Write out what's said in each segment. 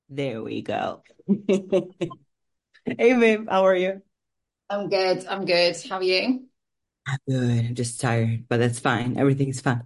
There we go. Hey, babe, how are you? I'm good. I'm good. How are you? I'm good. I'm just tired, but that's fine. Everything's fine.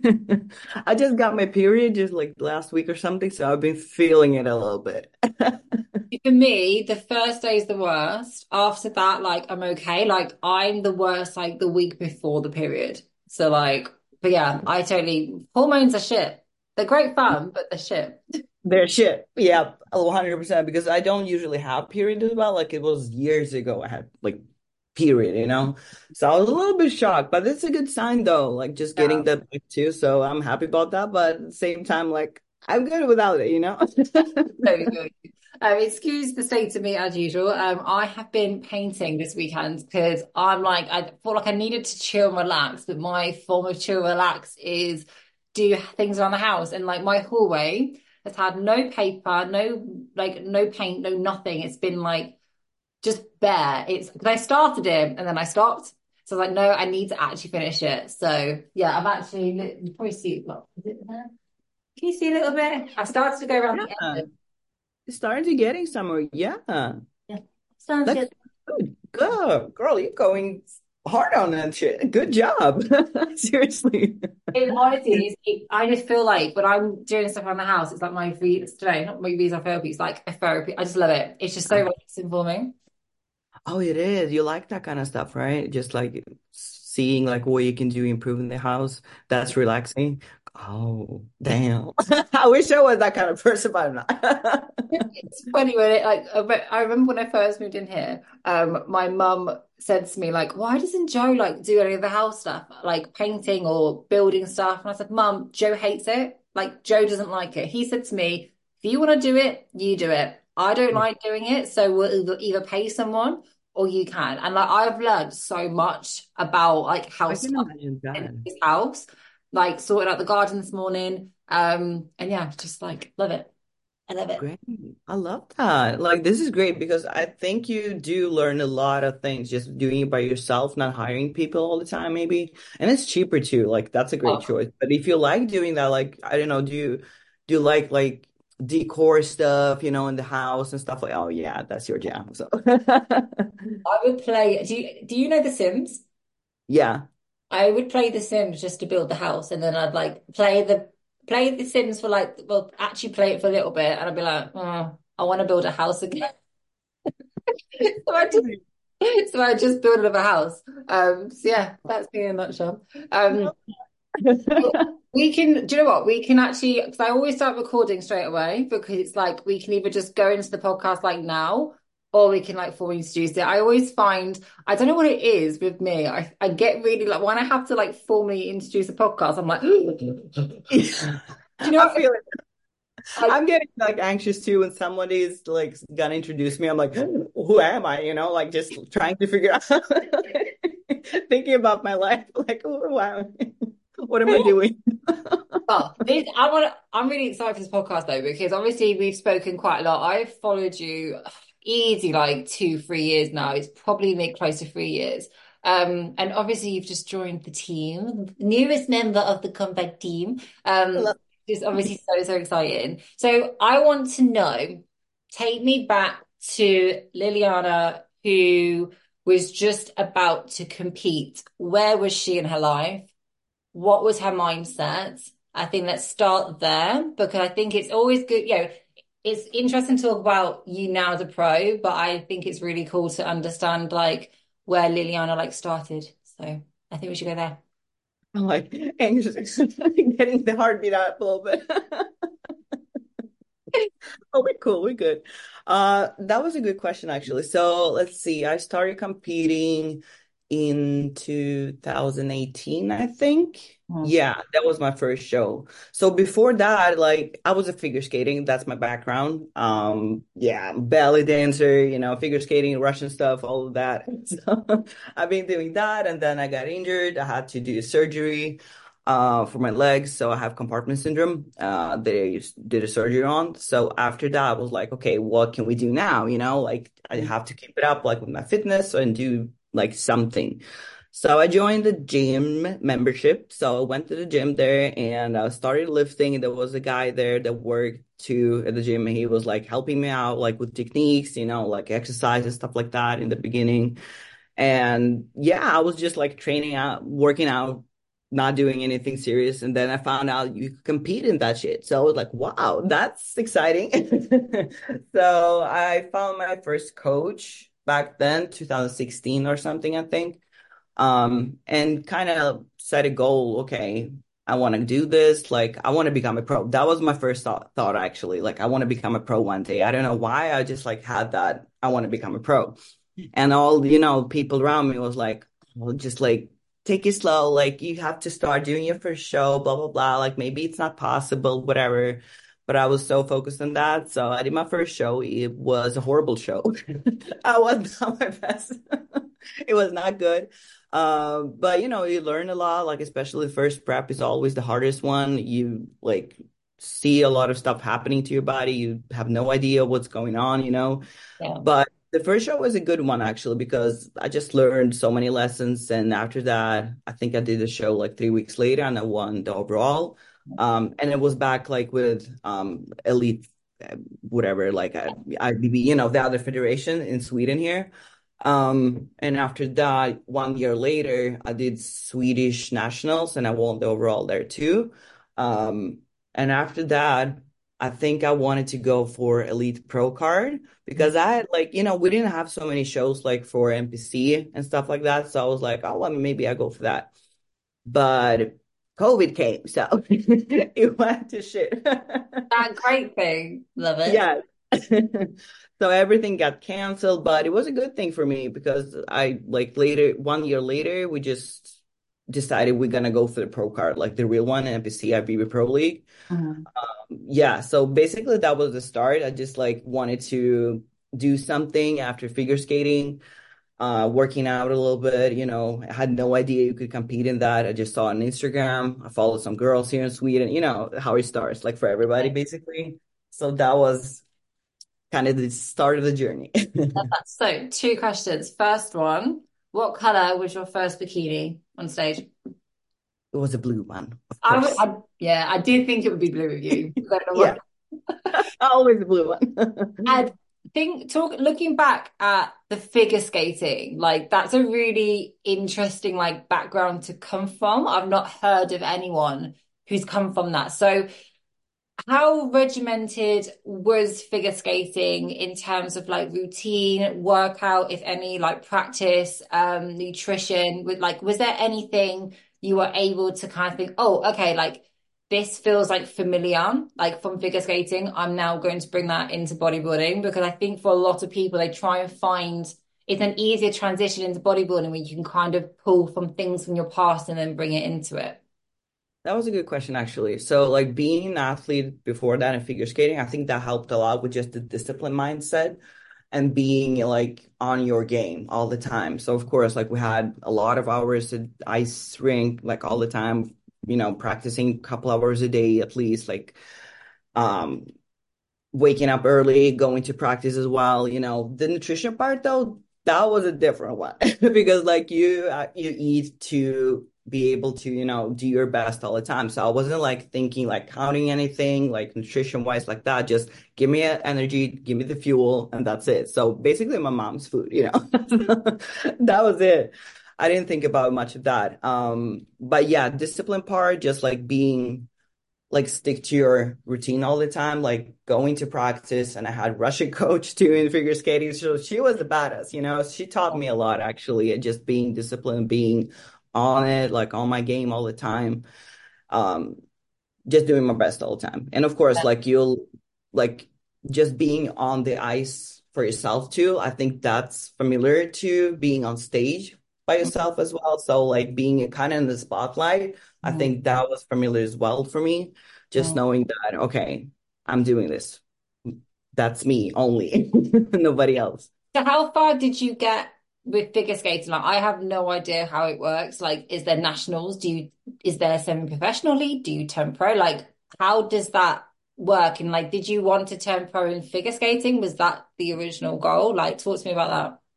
I just got my period just like last week or something, so I've been feeling it a little bit. For me, the first day is the worst. After that, like I'm okay. Like I'm the worst like the week before the period. So like, but yeah, I totally hormones are shit. They're great fun, but they're shit. Their shit. Yeah, 100% because I don't usually have period as well. Like it was years ago I had like period. So I was a little bit shocked, but it's a good sign though, like just getting Yeah, that back too. So I'm happy about that, but at the same time, like I'm good without it? totally good. Excuse the state of me as usual. I have been painting this weekend because I feel like I needed to chill and relax, but my form of chill and relax is do things around the house. And like my hallway has had no paper, no paint, no nothing. It's been like just bare. It's because I started it and then I stopped. So I was like, no, I need to actually finish it. So yeah, I've actually you probably see what is it there? Can you see a little bit? I started to go around the Yeah. edges. It's starting to getting somewhere. Yeah. Yeah. Sounds That's good. good. Good. Girl, you're going hard on that shit. Good job. Seriously. It honestly is. I just feel like when I'm doing stuff around the house, it's like my today, not my visa therapy. It's like a therapy. I just love it. It's just so relaxing for me. Oh, it is. You like that kind of stuff, right? Just like seeing like what you can do improving the house. That's relaxing. Oh, damn. I wish I was that kind of person, but I'm not. It's funny when I remember when I first moved in here, my mum said to me like, "Why doesn't Joe like do any of the house stuff, like painting or building stuff?" And I said, "Mum, Joe hates it. Like Joe doesn't like it." He said to me, "If you want to do it, you do it. I don't Yeah, like doing it, so we'll either pay someone or you can." And like I've learned so much about like I house can stuff imagine in that. his house, like sorted out the garden this morning. And yeah, just like love it. I love it. Great. I love that. Like, this is great because I think you do learn a lot of things just doing it by yourself, not hiring people all the time, maybe. And it's cheaper too. Like, that's a great Oh, choice. But if you like doing that, like, I don't know, do you like decor stuff, in the house and stuff like, oh yeah, that's your jam. So I would play. Do you know The Sims? yeah. I would play The Sims just to build the house, and then I'd like play The Sims for like well, actually play it for a little bit, and I'd be like, oh, I want to build a house again. So I just build another house. So yeah, that's me in a nutshell. We can. Do you know what? We can actually because I always start recording straight away because it's like we can either just go into the podcast like now. Or we can like formally introduce it. I always find I don't know what it is with me. I get really like when I have to like formally introduce a podcast, I'm like, do you know I what? feel it. Like I'm getting like anxious too when somebody's like gonna introduce me. I'm like, who am I? Like just trying to figure out, thinking about my life. Like, who am I? What am I doing? oh, I'm really excited for this podcast though, because obviously we've spoken quite a lot. I've followed you easy like 2, 3 years now. It's probably made close to 3 years. And obviously you've just joined the team, the newest member of the comeback team. Which is obviously so, so exciting. So I want to know, take me back to Liliana, who was just about to compete. Where was she in her life? What was her mindset? I think let's start there because I think it's always good. It's interesting to talk about you now as a pro, but I think it's really cool to understand like where Liliana like started. So I think we should go there. I'm like anxious, getting the heartbeat up a little bit. Oh, we're cool. We're good. That was a good question, actually. So let's see. I started competing in 2018, I think. Mhm. Yeah, that was my first show. So before that, like I was a figure skating. That's my background. Yeah, belly dancer, figure skating, Russian stuff, all of that. So I've been doing that, and then I got injured. I had to do surgery for my legs. So I have compartment syndrome they did a surgery on. So after that, I was like, okay, what can we do now? Like I have to keep it up like with my fitness and do like something. So I joined the gym membership. So I went to the gym there and I started lifting. There was a guy there that worked too at the gym, and he was like helping me out like with techniques, like exercise and stuff like that in the beginning. And yeah, I was just like training out, working out, not doing anything serious. And then I found out you could compete in that shit. So I was like, wow, that's exciting. So I found my first coach back then, 2016 or something, I think. And kind of set a goal. Okay, I want to do this. Like, I want to become a pro. That was my first thought actually. Like, I want to become a pro one day. I don't know why. I just like had that. I want to become a pro. And all, people around me was like, well, just like take it slow. Like you have to start doing your first show, blah, blah, blah. Like maybe it's not possible, whatever. But I was so focused on that. So I did my first show. It was a horrible show. I was not my best. It was not good. But you learn a lot, like especially the first prep is always the hardest one. You like see a lot of stuff happening to your body. You have no idea what's going on. Yeah. But the first show was a good one actually because I just learned so many lessons. And after that, I think I did the show like 3 weeks later and I won the overall. And it was back like with elite, whatever, like IBB, the other federation in Sweden here. And after that, 1 year later, I did Swedish nationals and I won the overall there too. And after that, I think I wanted to go for Elite Pro card because I had like, we didn't have so many shows like for NPC and stuff like that. So I was like, oh, well, maybe I go for that. But COVID came, so it went to shit. That great thing. Love it. Yeah. So everything got canceled, but it was a good thing for me because I like later, 1 year later, we just decided we're gonna go for the pro card, like the real one, NPC IBB Pro League. Mhm. Yeah, so basically that was the start. I just like wanted to do something after figure skating, working out a little bit, I had no idea you could compete in that. I just saw on Instagram. I followed some girls here in Sweden, how it starts, like for everybody basically. So that was kind of the start of the journey. Love It that. So, two questions. First one, what color was your first bikini on stage? was a blue one, of course. Yeah, I did think it would be blue with you. I don't know Yeah, what. always a blue one. I looking back at the figure skating, like that's a really interesting like background to come from. I've not heard of anyone who's come from that. So how regimented was figure skating in terms of like routine, workout, if any, like practice, nutrition? Was there anything you were able to kind of think, oh, okay, like this feels like familiar, like from figure skating, I'm now going to bring that into bodybuilding because I think for a lot of people, they try and find it's an easier transition into bodybuilding where you can kind of pull from things from your past and then bring it into it. That was a good question, actually. So, like being an athlete before that in figure skating, I think that helped a lot with just the discipline mindset and being like on your game all the time. So, of course, like we had a lot of hours at ice rink, like all the time, practicing a couple hours a day at least, like um, waking up early, going to practice as well. The nutrition part though, that was a different one because like you eat to be able to do your best all the time. So I wasn't like thinking like counting anything like nutrition wise like that. Just give me energy, give me the fuel, and that's it. So basically, my mom's food. That was it. I didn't think about much of that. But yeah, discipline part, just like being like stick to your routine all the time, like going to practice. And I had Russian coach too in figure skating. So she was the badass, she taught me a lot actually, and just being disciplined, being on it, like on my game all the time. Um, just doing my best all the time. And of course, like you'll like just being on the ice for yourself too. I think that's familiar to being on stage by yourself as well. So like being kind of in the spotlight, I Mhm. think that was familiar as well for me. Just knowing that, okay, I'm doing this. That's me only, nobody else. So how far did you get with figure skating? Like, I have no idea how it works. Like, is there nationals? Is there semi-professional league? Do you turn pro? Like, how does that work? And like, did you want to turn pro in figure skating? Was that the original goal? Like, talk to me about that.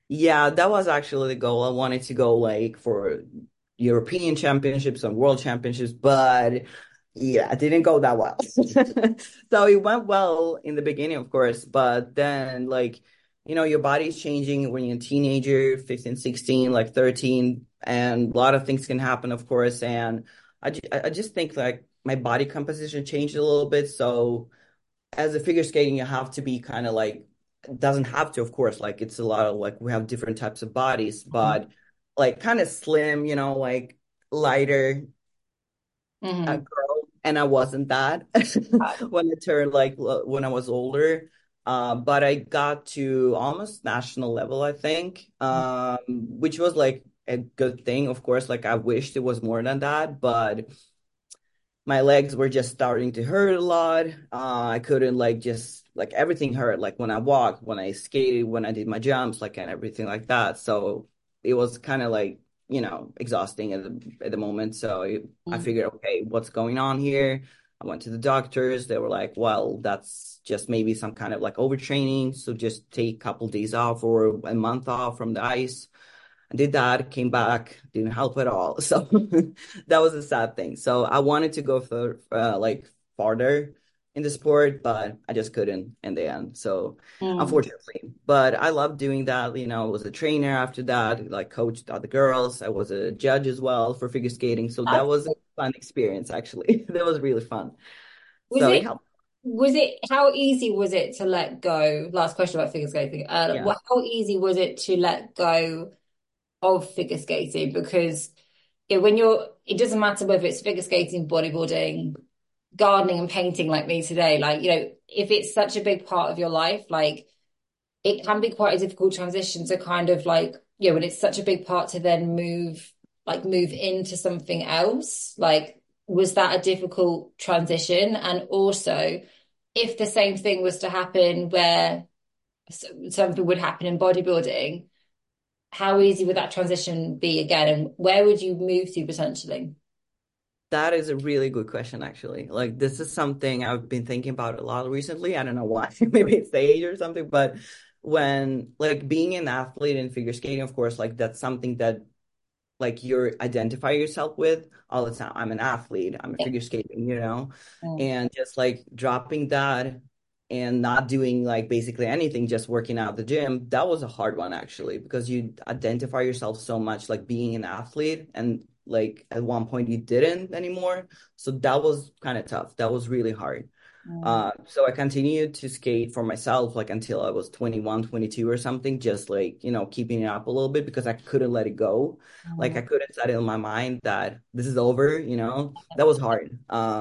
Yeah, that was actually the goal. I wanted to go like for European championships and world championships, but yeah, it didn't go that well. So it went well in the beginning, of course, but then like, your body's changing when you're a teenager, 15, 16, like 13, and a lot of things can happen, of course. And I just think like my body composition changed a little bit. So as a figure skating, you have to be kind of like, doesn't have to, of course, like it's a lot of like we have different types of bodies, but like kind of slim, like lighter Mm-hmm. girl. And I wasn't that when I turned like when I was older. But I got to almost national level, I think, which was like a good thing. Of course, like I wished it was more than that, but my legs were just starting to hurt a lot. I couldn't like just like everything hurt, like when I walked, when I skated, when I did my jumps, like and everything like that. So it was kind of like, exhausting at the moment. So I figured, okay, what's going on here? I went to the doctors. They were like, well, that's just maybe some kind of like overtraining. So just take a couple days off or a month off from the ice. I did that, came back, didn't help at all. So that was a sad thing. So I wanted to go for like farther in the sport, but I just couldn't in the end. So Mm. unfortunately, but I loved doing that. I was a trainer after that, like coached other girls. I was a judge as well for figure skating. So that That's was a cool. fun experience, actually. That was really fun. Was So it it helped. how easy was it to let go? Last question about figure skating. Yeah. How easy was it to let go of figure skating? Because it doesn't matter whether it's figure skating, bodybuilding, gardening and painting like me today, like, if it's such a big part of your life, like it can be quite a difficult transition to kind of like, when it's such a big part to then move into something else. Like, was that a difficult transition? And also, if the same thing was to happen where something would happen in bodybuilding, how easy would that transition be again? And where would you move to potentially? That is a really good question, actually. Like, this is something I've been thinking about a lot recently. I don't know why. Maybe it's the age or something, but when like being an athlete in figure skating, of course, like that's something that like you identify yourself with all the time. I'm an athlete, I'm a Yeah. figure skating, Mm. and just like dropping that and not doing like basically anything, just working out the gym, that was a hard one actually, because you identify yourself so much like being an athlete and like at one point you didn't anymore. So that was kind of tough. That was really hard. Mm. So I continued to skate for myself like until I was 21, 22 or something, just like, keeping it up a little bit because I couldn't let it go. Like Mm. I couldn't set it in my mind that this is over. That was hard.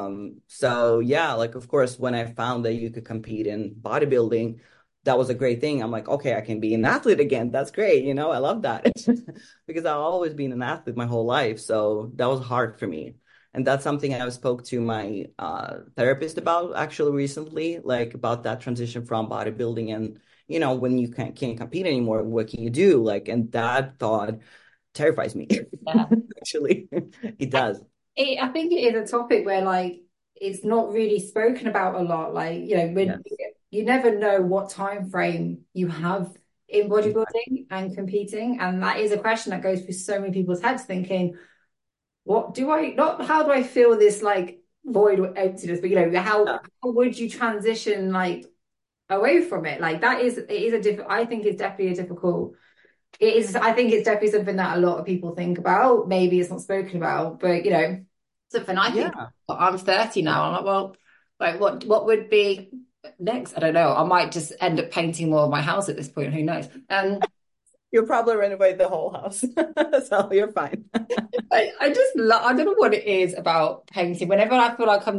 So yeah, like of course, when I found that you could compete in bodybuilding, that was a great thing. I'm like, okay, I can be an athlete again. That's great. I love that because I've always been an athlete my whole life. So that was hard for me. And that's something I spoke to my therapist about actually recently, like about that transition from bodybuilding and, when you can't compete anymore, what can you do? Like, and that thought terrifies me. Yeah. Actually, it does. I think it is a topic where like it's not really spoken about a lot. Like, when Yes. you never know what time frame you have in Exactly. bodybuilding and competing. And that is a question that goes through so many people's heads thinking, what do I not how do I fill this like void or emptiness? But Yeah. how would you transition like away from it? Like it is a diff I think it's definitely a difficult it is I think it's definitely something that a lot of people think about. Maybe it's not spoken about, but something I think Yeah. I'm 30 now. I'm like, well, like what would be next? I don't know. I might just end up painting more of my house at this point. Who knows? You'll probably renovate the whole house. So you're fine. I just love, I don't know what it is about painting. Whenever I feel like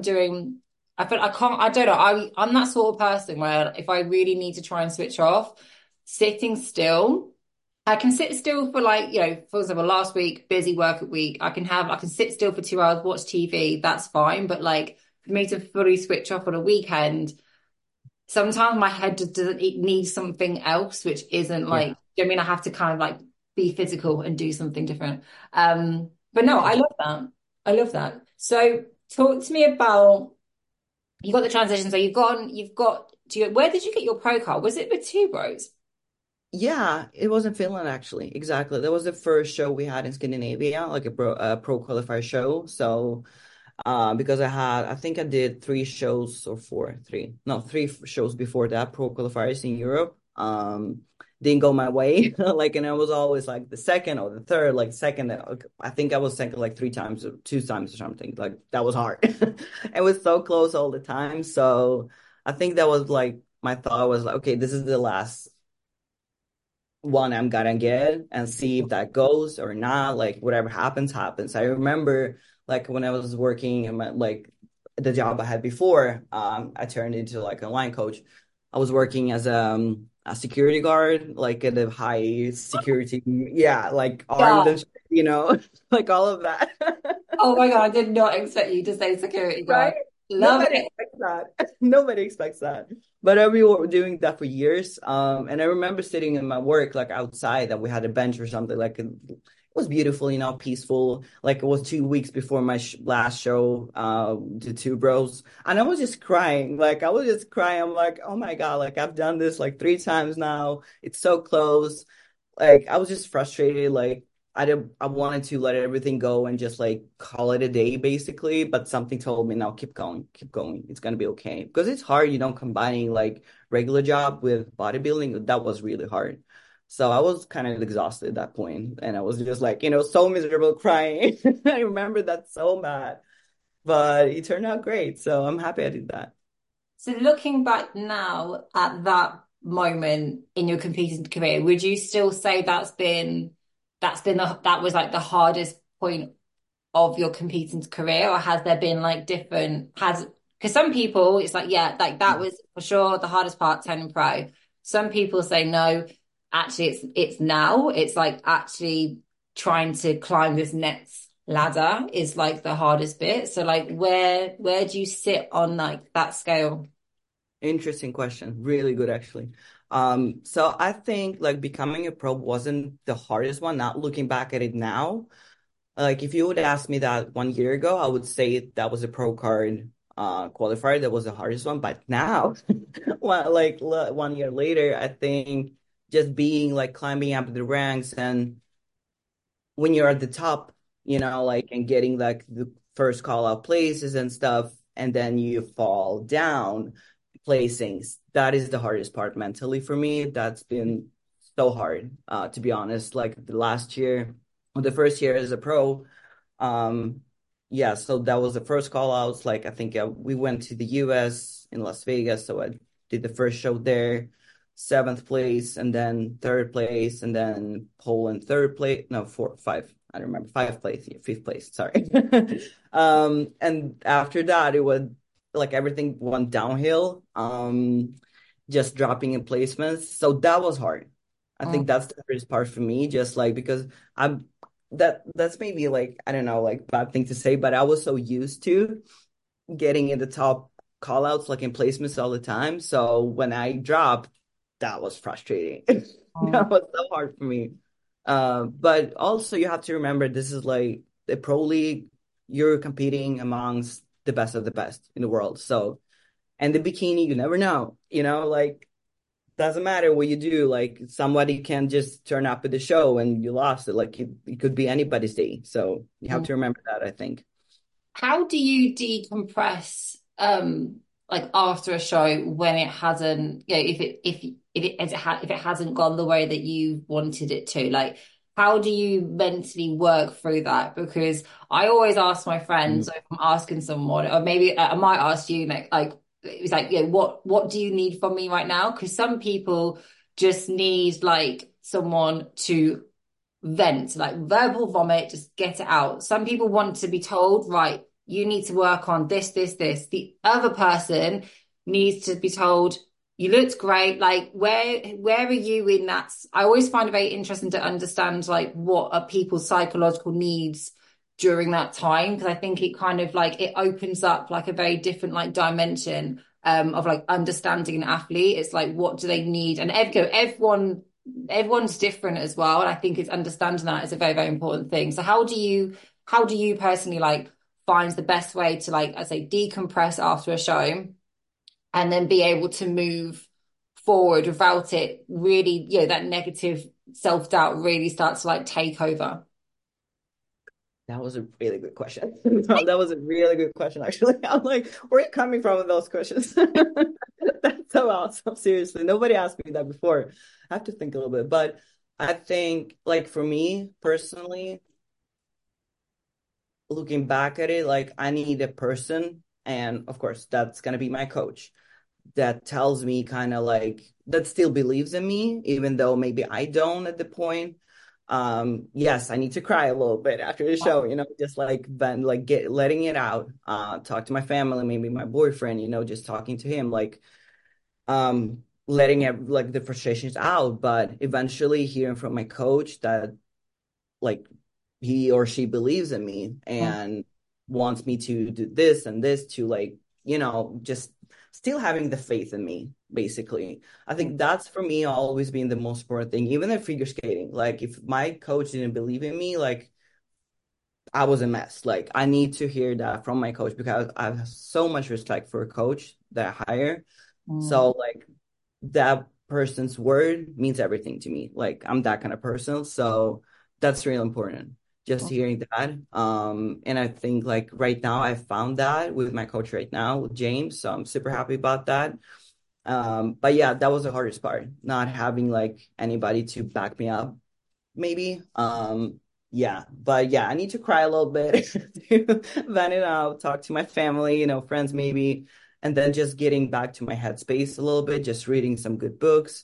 I feel I can't, I don't know. I'm that sort of person where if I really need to try and switch off, sitting still, I can sit still for like, for example, last week, busy work week, I can sit still for 2 hours, watch TV, that's fine. But like for me to fully switch off on a weekend, sometimes my head just doesn't, it needs something else, which isn't like, Yeah. I mean, I have to kind of like be physical and do something different. But no, I love that. I love that. So talk to me about, you got the transition. So you've got, where did you get your pro card? Was it with Two Bros? Yeah, it was in Finland actually. Exactly. That was the first show we had in Scandinavia, like a pro qualifier show. So because I think I did three shows or four, three, no, three shows before that, pro qualifiers in Europe. Didn't go my way. Like, and I was always like the second or the third, like second. I think I was second like three times or two times or something. Like that was hard. It was so close all the time. So I think that was like my thought was like, okay, this is the last one I'm gonna get and see if that goes or not. Like whatever happens, happens. I remember like when I was working in my, like the job I had before, I turned into like a line coach. I was working as a security guard, like at a high security, yeah, like armed Yeah. and like all of that. Oh my God, I did not expect you to say security Right? guard. Love Nobody it. expects that. Nobody expects that. But we were doing that for years. And I remember sitting in my work, like outside, that we had a bench or something. Like it was beautiful, peaceful. Like it was 2 weeks before my last show, the Two Bros, and I was just crying. Like I was just crying. I'm like, oh my God, like I've done this like three times now. It's so close. Like I was just frustrated. Like I wanted to let everything go and just like call it a day basically, but something told me no, keep going, keep going. It's gonna be okay. Because it's hard, combining like regular job with bodybuilding. That was really hard. So I was kind of exhausted at that point, and I was just like, so miserable crying. I remember that so bad, but it turned out great. So I'm happy I did that. So looking back now at that moment in your competing career, would you still say that was like the hardest point of your competing career, or has there been like different has because some people it's like yeah, like that was for sure the hardest part, turning pro. Some people say no, actually it's now. It's like actually trying to climb this next ladder is like the hardest bit. So like where do you sit on like that scale? Interesting question. Really good, actually. So I think like becoming a pro wasn't the hardest one, not looking back at it now. Like if you would ask me that 1 year ago, I would say that was a pro card qualifier. That was the hardest one. But now, well, like 1 year later, I think just being like climbing up the ranks and when you're at the top, like and getting like the first call out places and stuff, and then you fall down placings. That is the hardest part mentally for me. That's been so hard, to be honest. Like the last year, or the first year as a pro, um, yeah, so that was the first call outs. Like I think we went to the US in Las Vegas, so I did the first show there, seventh place, and then third place, and then Poland third place. No, four, five. I don't remember. Five place, yeah, fifth place. Sorry. And after that, it was like everything went downhill. Just dropping in placements. So that was hard. I think that's the hardest part for me, just like because I'm that's maybe like I don't know, like bad thing to say, but I was so used to getting in the top call outs like in placements all the time. So when I dropped, that was frustrating. Mm. That was so hard for me. But also you have to remember this is like the pro league, you're competing amongst the best of the best in the world. So and the bikini, you never know, like doesn't matter what you do. Like somebody can just turn up at the show and you lost it. Like it could be anybody's day. So you have to remember that, I think. How do you decompress like after a show when it hasn't, if it hasn't gone the way that you wanted it to? Like how do you mentally work through that? Because I always ask my friends, Mm. or if I'm asking someone, or maybe I might ask you like it's like, what do you need from me right now? Because some people just need like someone to vent, like verbal vomit, just get it out. Some people want to be told, right, you need to work on this, this, this. The other person needs to be told, you looked great. Like, where are you in that? I always find it very interesting to understand like what are people's psychological needs during that time, because I think it kind of like it opens up like a very different like dimension of like understanding an athlete. It's like what do they need, and everyone's different as well, and I think it's understanding that is a very, very important thing. So how do you personally like find the best way to like I say decompress after a show and then be able to move forward without it really, that negative self-doubt really starts to like take over? That was a really good question. That was a really good question, actually. I'm like, where are you coming from with those questions? That's so awesome. Seriously. Nobody asked me that before. I have to think a little bit. But I think, like, for me personally, looking back at it, like, I need a person. And of course, that's going to be my coach that tells me kind of like, that still believes in me, even though maybe I don't at the point. Yes, I need to cry a little bit after the show, just like then like get letting it out, talk to my family, maybe my boyfriend, just talking to him, like letting it like the frustrations out, but eventually hearing from my coach that like he or she believes in me and wants me to do this and this to like, just still having the faith in me, basically. I think that's for me always been the most important thing, even in figure skating. Like if my coach didn't believe in me, like I was a mess. Like I need to hear that from my coach because I have so much respect for a coach that I hire. Mm. So like that person's word means everything to me. Like I'm that kind of person. So that's really important. Just hearing that. And I think like right now I found that with my coach right now, with James. So I'm super happy about that. But yeah, that was the hardest part, not having like anybody to back me up, maybe. Yeah, but yeah, I need to cry a little bit to vent it out, talk to my family, friends maybe, and then just getting back to my headspace a little bit, just reading some good books,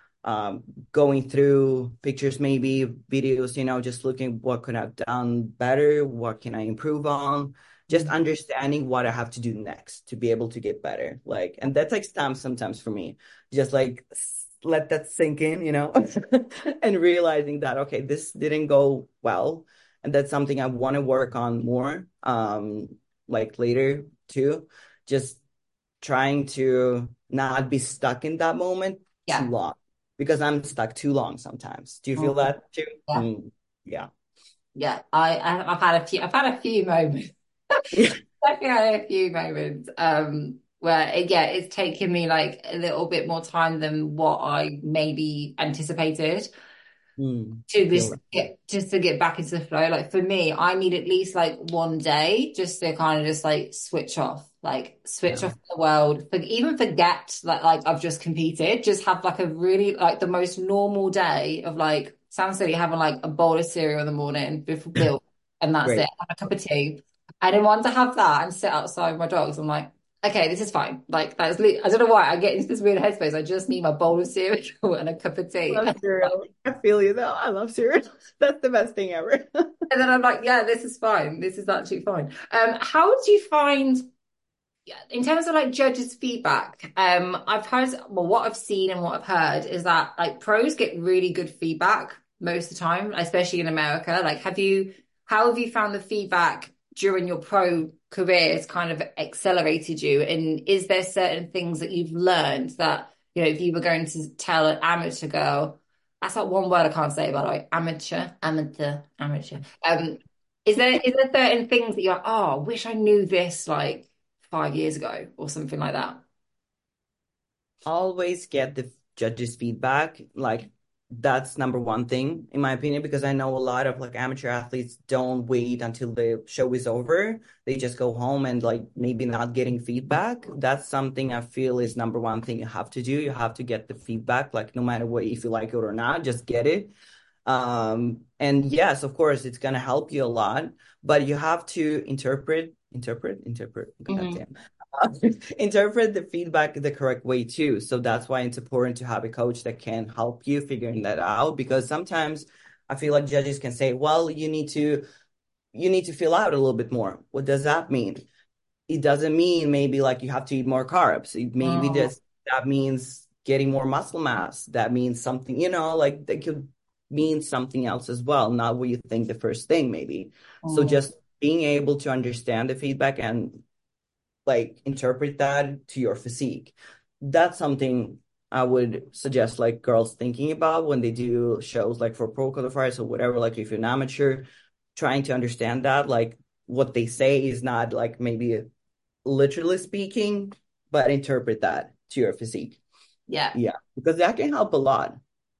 going through pictures, maybe videos, just looking what could I have done better, what can I improve on, just understanding what I have to do next to be able to get better. Like, and that takes time sometimes for me, just like let that sink in, and realizing that, okay, this didn't go well. And that's something I want to work on more, like later too. Just trying to not be stuck in that moment too Yeah. long because I'm stuck too long sometimes. Do you feel Mm. that too? Yeah. Yeah. Yeah. I've had a few moments. Definitely had a few moments where it's taken me like a little bit more time than what I maybe anticipated to Feel this that. just to get back into the flow. Like for me, I need at least like one day just to kind of just like switch off, like switch Yeah. off the world, even forget like I've just competed, just have like a really like the most normal day of like sounds silly having like a bowl of cereal in the morning before milk and that's it, Great. have a cup of tea. I didn't want to have that and sit outside with my dogs. I'm like, okay, this is fine. Like I don't know why I get into this weird headspace. I just need my bowl of cereal and a cup of I tea. love cereal. I feel you though. I love cereal. That's the best thing ever. And then I'm like, yeah, this is fine. This is actually fine. How do you find, in terms of like judges' feedback? I've heard, well, what I've seen and what I've heard is that like pros get really good feedback most of the time, especially in America. Like, how have you found the feedback during your pro career has kind of accelerated you? And is there certain things that you've learned that, if you were going to tell an amateur girl, that's like one word I can't say, by the way, amateur. Is there certain things that you're like, oh, I wish I knew this like 5 years ago or something like that? Always get the judges' feedback. Like that's number one thing in my opinion, because I know a lot of like amateur athletes don't wait until the show is over. They just go home and like maybe not getting feedback. That's something I feel is number one thing you have to do. You have to get the feedback, like no matter what, if you like it or not, just get it. And yes, of course, it's gonna help you a lot, but you have to interpret. Mhm. Goddamn. Interpret the feedback the correct way too. So that's why it's important to have a coach that can help you figuring that out. Because sometimes I feel like judges can say, "Well, you need to fill out a little bit more." What does that mean? It doesn't mean maybe like you have to eat more carbs. It maybe Mm, just that means getting more muscle mass. That means something, like that could mean something else as well, not what you think the first thing maybe. So mm, just being able to understand the feedback and like interpret that to your physique. That's something I would suggest like girls thinking about when they do shows like for pro qualifiers or whatever, like if you're an amateur, trying to understand that like what they say is not like maybe literally speaking, but interpret that to your physique. Yeah. Yeah, because that can help a lot.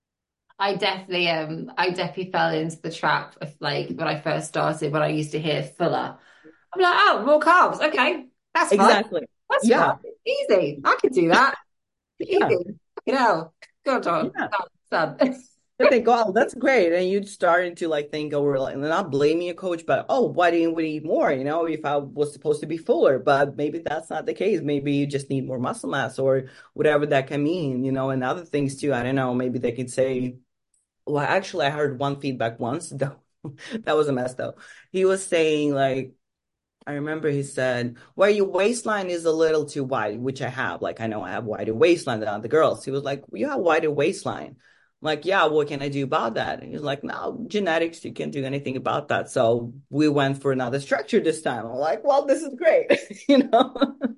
I definitely fell into the trap of like when I first started, when I used to hear fuller. I'm like, oh, more carbs. Okay, that's fine. Exactly. That's fine. Yeah. Easy. I could do that. Yeah. Easy. You know, God, Yeah. son. You think, oh, that's great. And you starting to like think over like not blaming your coach, but oh, why didn't we eat more? You know, if I was supposed to be fuller, but maybe that's not the case. Maybe you just need more muscle mass or whatever that can mean, you know, and other things too. I don't know. Maybe they could say, well, actually, I heard one feedback once. That was a mess though. He was saying like, I remember he said, well, your waistline is a little too wide, which I have. Like, I know I have wider waistline than other girls. He was like, well, you have wider waistline. I'm like, yeah, what can I do about that? And he was like, no, genetics, you can't do anything about that. So we went for another structure this time. I'm like, well, this is great. You know?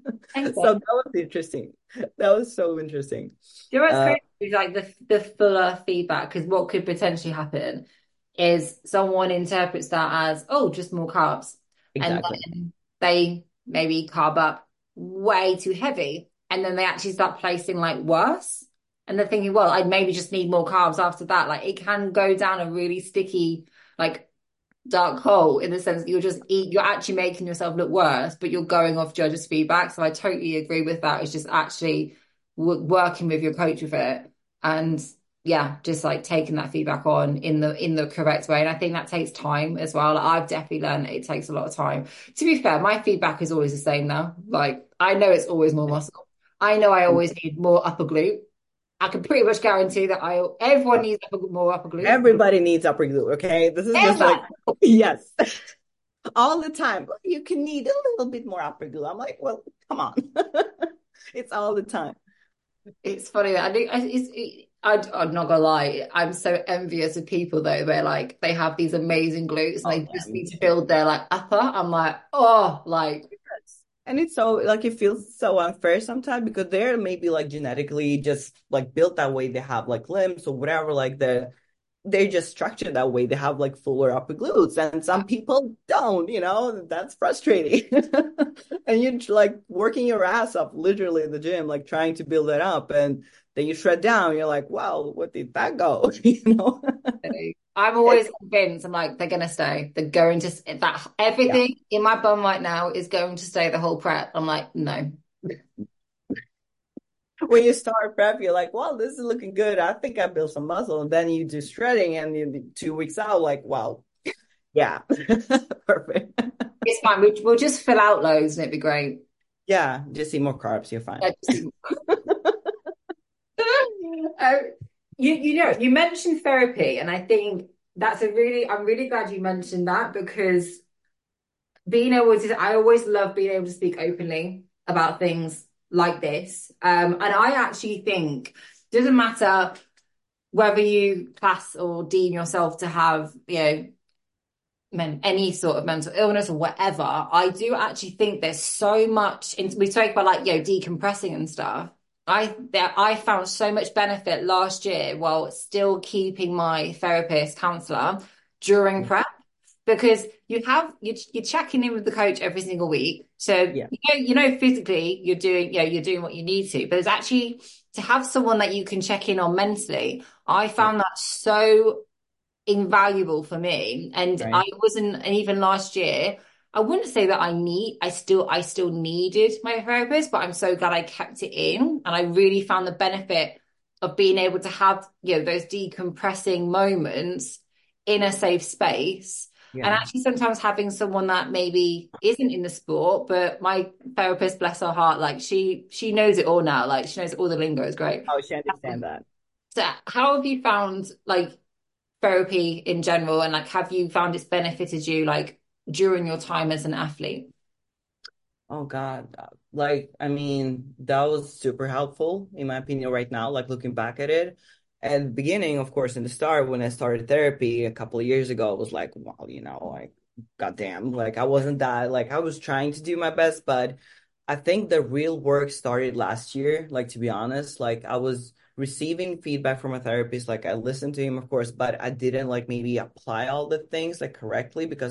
So that was interesting. That was so interesting. You know what's Uh, crazy is like the fuller feedback, because what could potentially happen is someone interprets that as, oh, just more carbs. And exactly. then they maybe carb up way too heavy. And then they actually start placing like worse. And they're thinking, well, I'd maybe just need more carbs after that. Like it can go down a really sticky, like dark hole in the sense that you're actually making yourself look worse, but you're going off judges' feedback. So I totally agree with that. It's just actually working with your coach with it, and yeah, just like taking that feedback on in the correct way. And I think that takes time as well. Like, I've definitely learned that it takes a lot of time. To be fair, my feedback is always the same now. Like I know it's always more muscle. I know I always need more upper glute. I can pretty much guarantee that I everyone needs more upper glute. Everybody needs upper glute, okay? This is just like, Ever. yes. All the time. You can need a little bit more upper glue. I'm like, well, come on. It's all the time. It's funny that I think I'm not gonna lie. I'm so envious of people though, where like they have these amazing glutes and Oh, they yeah, just me need to too. build their like upper. I'm like, oh, like Yes. And it's so like it feels so unfair sometimes because they're maybe like genetically just like built that way. They have like limbs or whatever, like they're just structured that way. They have like fuller upper glutes, and some people don't, you know, that's frustrating. And you're like working your ass off literally in the gym, like trying to build it up, and then you shred down. You're like, wow, what did that go? You know? I'm It, always convinced. I'm like, they're gonna stay. They're going to that yeah. everything in my bum right now is going to stay the whole prep. I'm like, no. When you start prep, you're like, well, this is looking good. I think I built some muscle. And then you do shredding, and you 2 weeks out, like, wow, yeah, perfect. It's fine. We'll just fill out loads and it'd be great. Yeah, just eat more carbs. You're fine. Yeah, Um, you mentioned therapy, and I think I'm really glad you mentioned that because I always love being able to speak openly about things like this. And I actually think it doesn't matter whether you class or deem yourself to have, any sort of mental illness or whatever. I do actually think there's so much we talk about like decompressing and stuff. I found so much benefit last year while still keeping my therapist counselor during Yeah. prep, because you're checking in with the coach every single week, so Yeah. physically you're doing what you need to, but it's actually to have someone that you can check in on mentally. I Yeah. found that so invaluable for me. And I Right. wasn't, and even last year, I wouldn't say that I still needed my therapist, but I'm so glad I kept it in. And I really found the benefit of being able to have, those decompressing moments in a safe space. And Yeah. actually sometimes having someone that maybe isn't in the sport, but my therapist, bless her heart, like she knows it all now. Like she knows all the lingo. Is great. Oh, she understand that. So how have you found like therapy in general, and like have you found it's benefited you like during your time as an athlete? Oh God. Like, I mean, that was super helpful in my opinion right now, like looking back at it. At the beginning, of course, in the start, when I started therapy a couple of years ago, it was like, wow, you know, like, goddamn, like I wasn't that, like I was trying to do my best, but I think the real work started last year. Like, to be honest, like I was receiving feedback from a therapist, like I listened to him, of course, but I didn't like maybe apply all the things like correctly because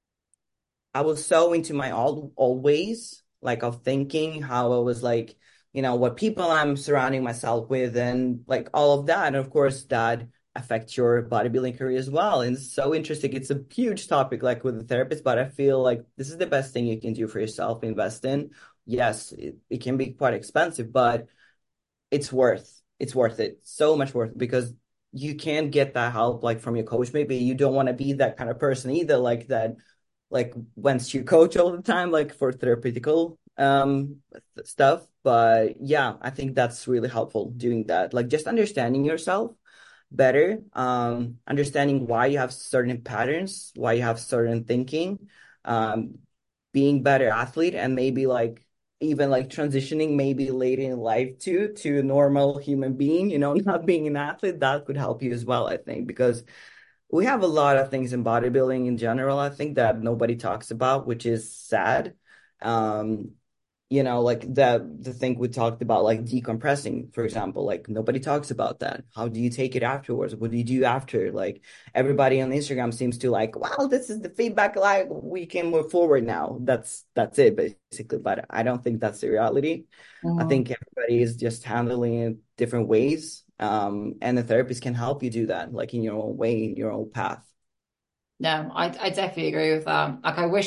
I was so into my always like of thinking how I was like what people I'm surrounding myself with and like all of that. And of course, that affects your bodybuilding career as well. And it's so interesting. It's a huge topic, like with the therapist, but I feel like this is the best thing you can do for yourself, invest in. Yes, it can be quite expensive, but it's worth it. So much worth it because you can get that help like from your coach. Maybe you don't want to be that kind of person either, like that, like wants to coach all the time, like for therapeutical stuff. But yeah, I think that's really helpful doing that. Like just understanding yourself better, understanding why you have certain patterns, why you have certain thinking, um, being better athlete, and maybe like even like transitioning maybe later in life to a normal human being, not being an athlete, that could help you as well, I think, because we have a lot of things in bodybuilding in general, I think, that nobody talks about, which is sad. Um, like the thing we talked about, like decompressing, for example, like nobody talks about that. How do you take it afterwards? What do you do after? Like everybody on Instagram seems to like, wow, this is the feedback, like we can move forward now. That's it basically. But I don't think that's the reality. I Mhm. think everybody is just handling it different ways. And the therapist can help you do that, like in your own way, in your own path. No, I definitely agree with that. Like I wish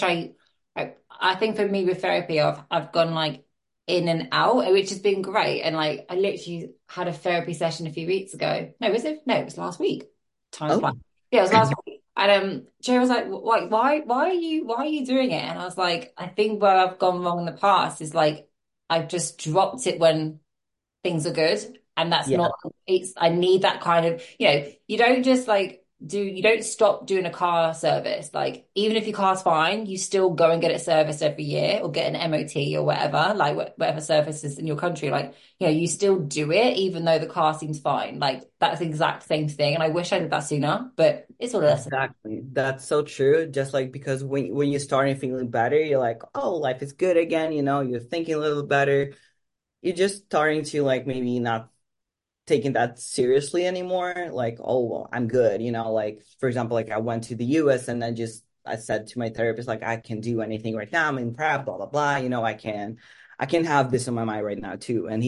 I think for me with therapy I've gone like in and out, which has been great. And like I literally had a therapy session a few weeks ago. No, was it? No, it was last week. Time's Oh, flying. Yeah, it was last week. And Joe was like, why are you doing it? And I was like, I think where I've gone wrong in the past is like I've just dropped it when things are good. And that's yeah, not, I need that kind of, you don't just like you don't stop doing a car service. Like, even if your car's fine, you still go and get it serviced every year or get an MOT or whatever, like whatever service is in your country. Like, you still do it even though the car seems fine. Like, that's the exact same thing. And I wish I did that sooner, but it's all a lesson. exactly. That's so true. Just like because when you start feeling better, you're like, oh, life is good again. You're thinking a little better. You're just starting to like maybe not taking that seriously anymore. Like, oh, well, I'm good. Like for example, like I went to the US and I said to my therapist, like, I can do anything right now. I'm in prep, blah, blah, blah. I can have this on my mind right now too. And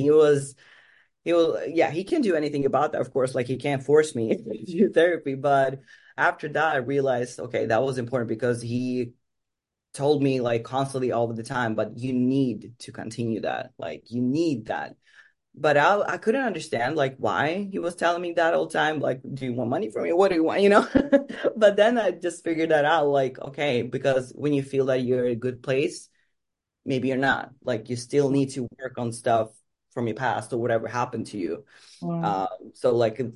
yeah, he can do anything about that, of course. Like he can't force me to do therapy. But after that, I realized, okay, that was important because he told me like constantly all the time, but you need to continue that. Like you need that. But I couldn't understand like why he was telling me that all the time. Like, do you want money from me? What do you want? But then I just figured that out. Like, okay, because when you feel that you're in a good place, maybe you're not. Like, you still need to work on stuff from your past or whatever happened to you. Mm, So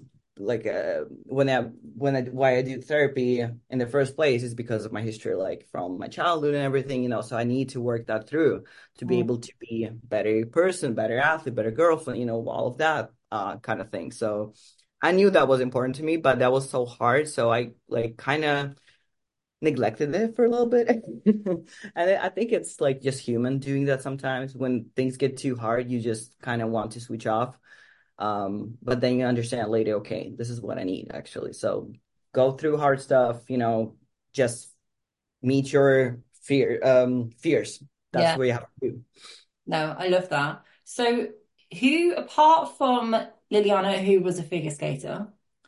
when I why I do therapy in the first place is because of my history, like from my childhood and everything. So I need to work that through to be mm, able to be a better person, better athlete, better girlfriend, all of that kind of thing. So I knew that was important to me, but that was so hard. So I like kind of neglected it for a little bit. And I think it's like just human doing that sometimes. When things get too hard, you just kind of want to switch off. But then you understand later, okay, this is what I need actually. So go through hard stuff, just meet your fears. That's yeah, what you have to do. no, I love that. So, who, apart from Liliana, who was a figure skater,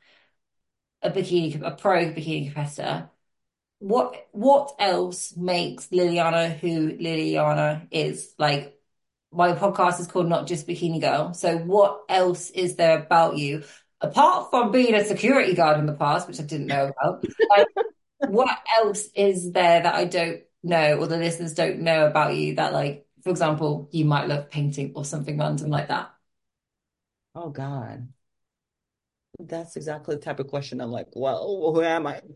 a pro bikini competitor, what else makes Liliana who Liliana is? Like, my podcast is called Not Just Bikini Girl. So what else is there about you apart from being a security guard in the past, which I didn't know about? Like, what else is there that I don't know or the listeners don't know about you that, like, for example, you might love painting or something random like that? Oh God. That's exactly the type of question I'm like, well, who am I?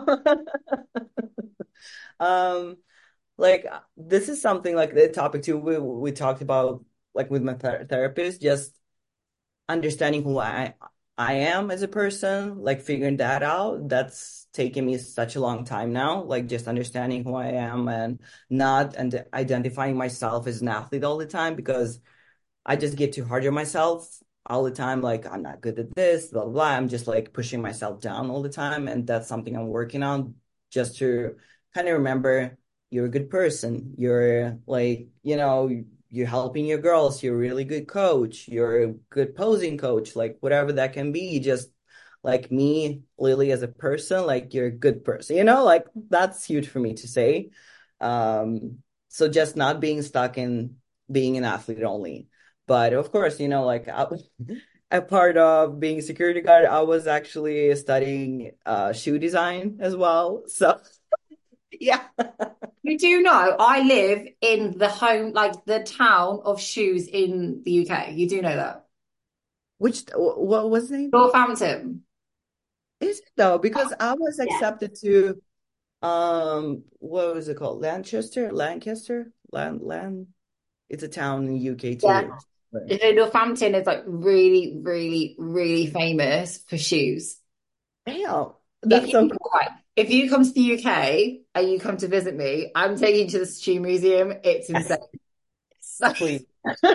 Um, like this is something like the topic too we talked about like with my therapist, just understanding who I am as a person, like figuring that out. That's taken me such a long time now, like just understanding who I am and not and identifying myself as an athlete all the time because I just get too hard on myself all the time. Like I'm not good at this, blah, blah, blah. I'm just like pushing myself down all the time. And that's something I'm working on just to kind of remember you're a good person. You're like, you're helping your girls, you're a really good coach, you're a good posing coach, like whatever that can be, just like me, Lily, as a person, like you're a good person, like that's huge for me to say. So just not being stuck in being an athlete only. But of course, like a part of being a security guard, I was actually studying shoe design as well. So yeah. You do know I live in the home, like the town of shoes in the UK. You do know that. What was the name? Northampton. Is it though? Because I was Yeah. accepted to what was it called? Lancaster? It's a town in the UK Yeah. too. Right. Northampton is like really, really, really famous for shoes. Damn, If that's so you, cool. right, if you come to the UK and you come to visit me, I'm taking you to the shoe museum. It's insane. So, Please.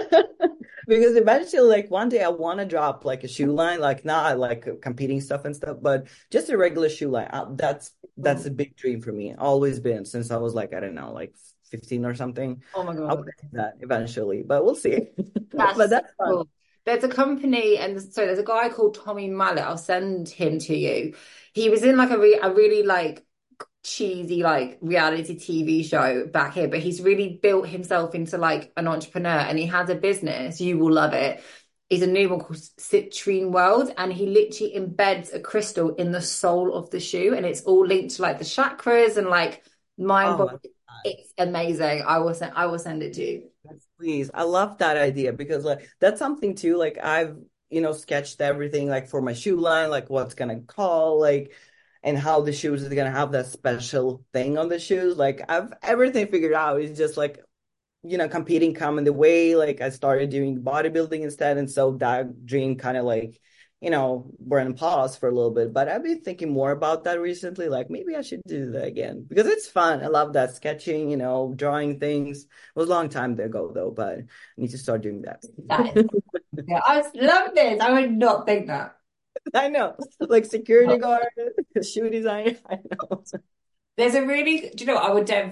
Because eventually, like one day I want to drop like a shoe line, like not like competing stuff and stuff, but just a regular shoe line. That's a big dream for me. Always been since I was like, I don't know, like 15 or something. oh my I want God. to do that eventually, but we'll see. But That's so that's fun. cool. There's a company, and so there's a guy called Tommy Mallet. I'll send him to you. He was in like a really like cheesy like reality TV show back here, but he's really built himself into like an entrepreneur, and he has a business. You will love it. He's a new one called Citrine World, and he literally embeds a crystal in the sole of the shoe, and it's all linked to like the chakras and like mind Oh body. my God. It's amazing. I will send it to you. Yes, please. I love that idea because like that's something too. Like I've, sketched everything like for my shoe line, like what's gonna call, like and how the shoes is gonna have that special thing on the shoes. Like I've everything figured out. It's just like competing come in the way. Like I started doing bodybuilding instead. And so that dream kind of like, were in pause for a little bit. But I've been thinking more about that recently. Like maybe I should do that again because it's fun. I love that sketching, drawing things. It was a long time ago though, but I need to start doing that. That is, yeah, I love this. I would not think that. I know. Like security guard, shoe designer. I know. There's a really, do you know what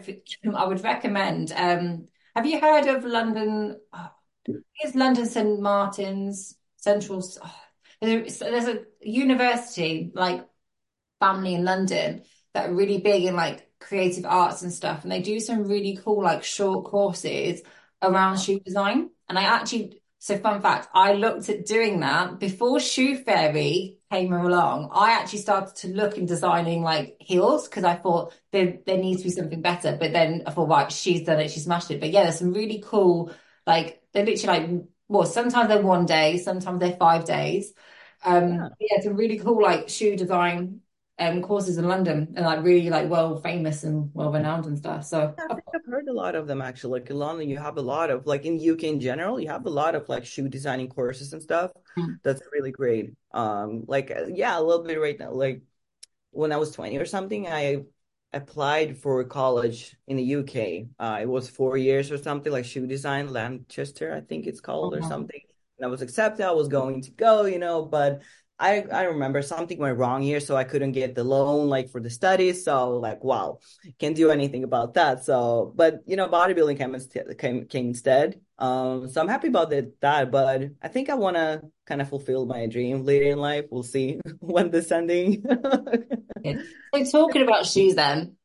I would recommend. Have you heard of London? Oh, it's London St. Martin's Central. Oh, there's a university like family in London that are really big in like creative arts and stuff, and they do some really cool like short courses around shoe design. And I actually, so fun fact, I looked at doing that before Shoe Fairy came along. I actually started to look in designing like heels because I thought there needs to be something better. But then I thought, right, she's done it, she smashed it. But yeah, there's some really cool, like they're literally like, well, sometimes they're 1 day, sometimes they're 5 days. Yeah. Yeah, it's a really cool like shoe design courses in London and like really like well famous and well renowned and stuff. So I think I've heard a lot of them actually. Like in London, you have a lot of like in UK in general, you have a lot of like shoe designing courses and stuff. That's really great. Like yeah, a little bit right now. Like when I was 20 or something, I applied for college in the UK. It was 4 years or something, like shoe design, Lancaster, I think it's called or Mhm. something. And I was accepted. I was going to go, but I remember something went wrong here, so I couldn't get the loan like for the studies. So like, wow, can't do anything about that. So, but bodybuilding came instead. So I'm happy about that, but I think I want to kind of fulfill my dream later in life. We'll see when this ending. Good. So talking about shoes then,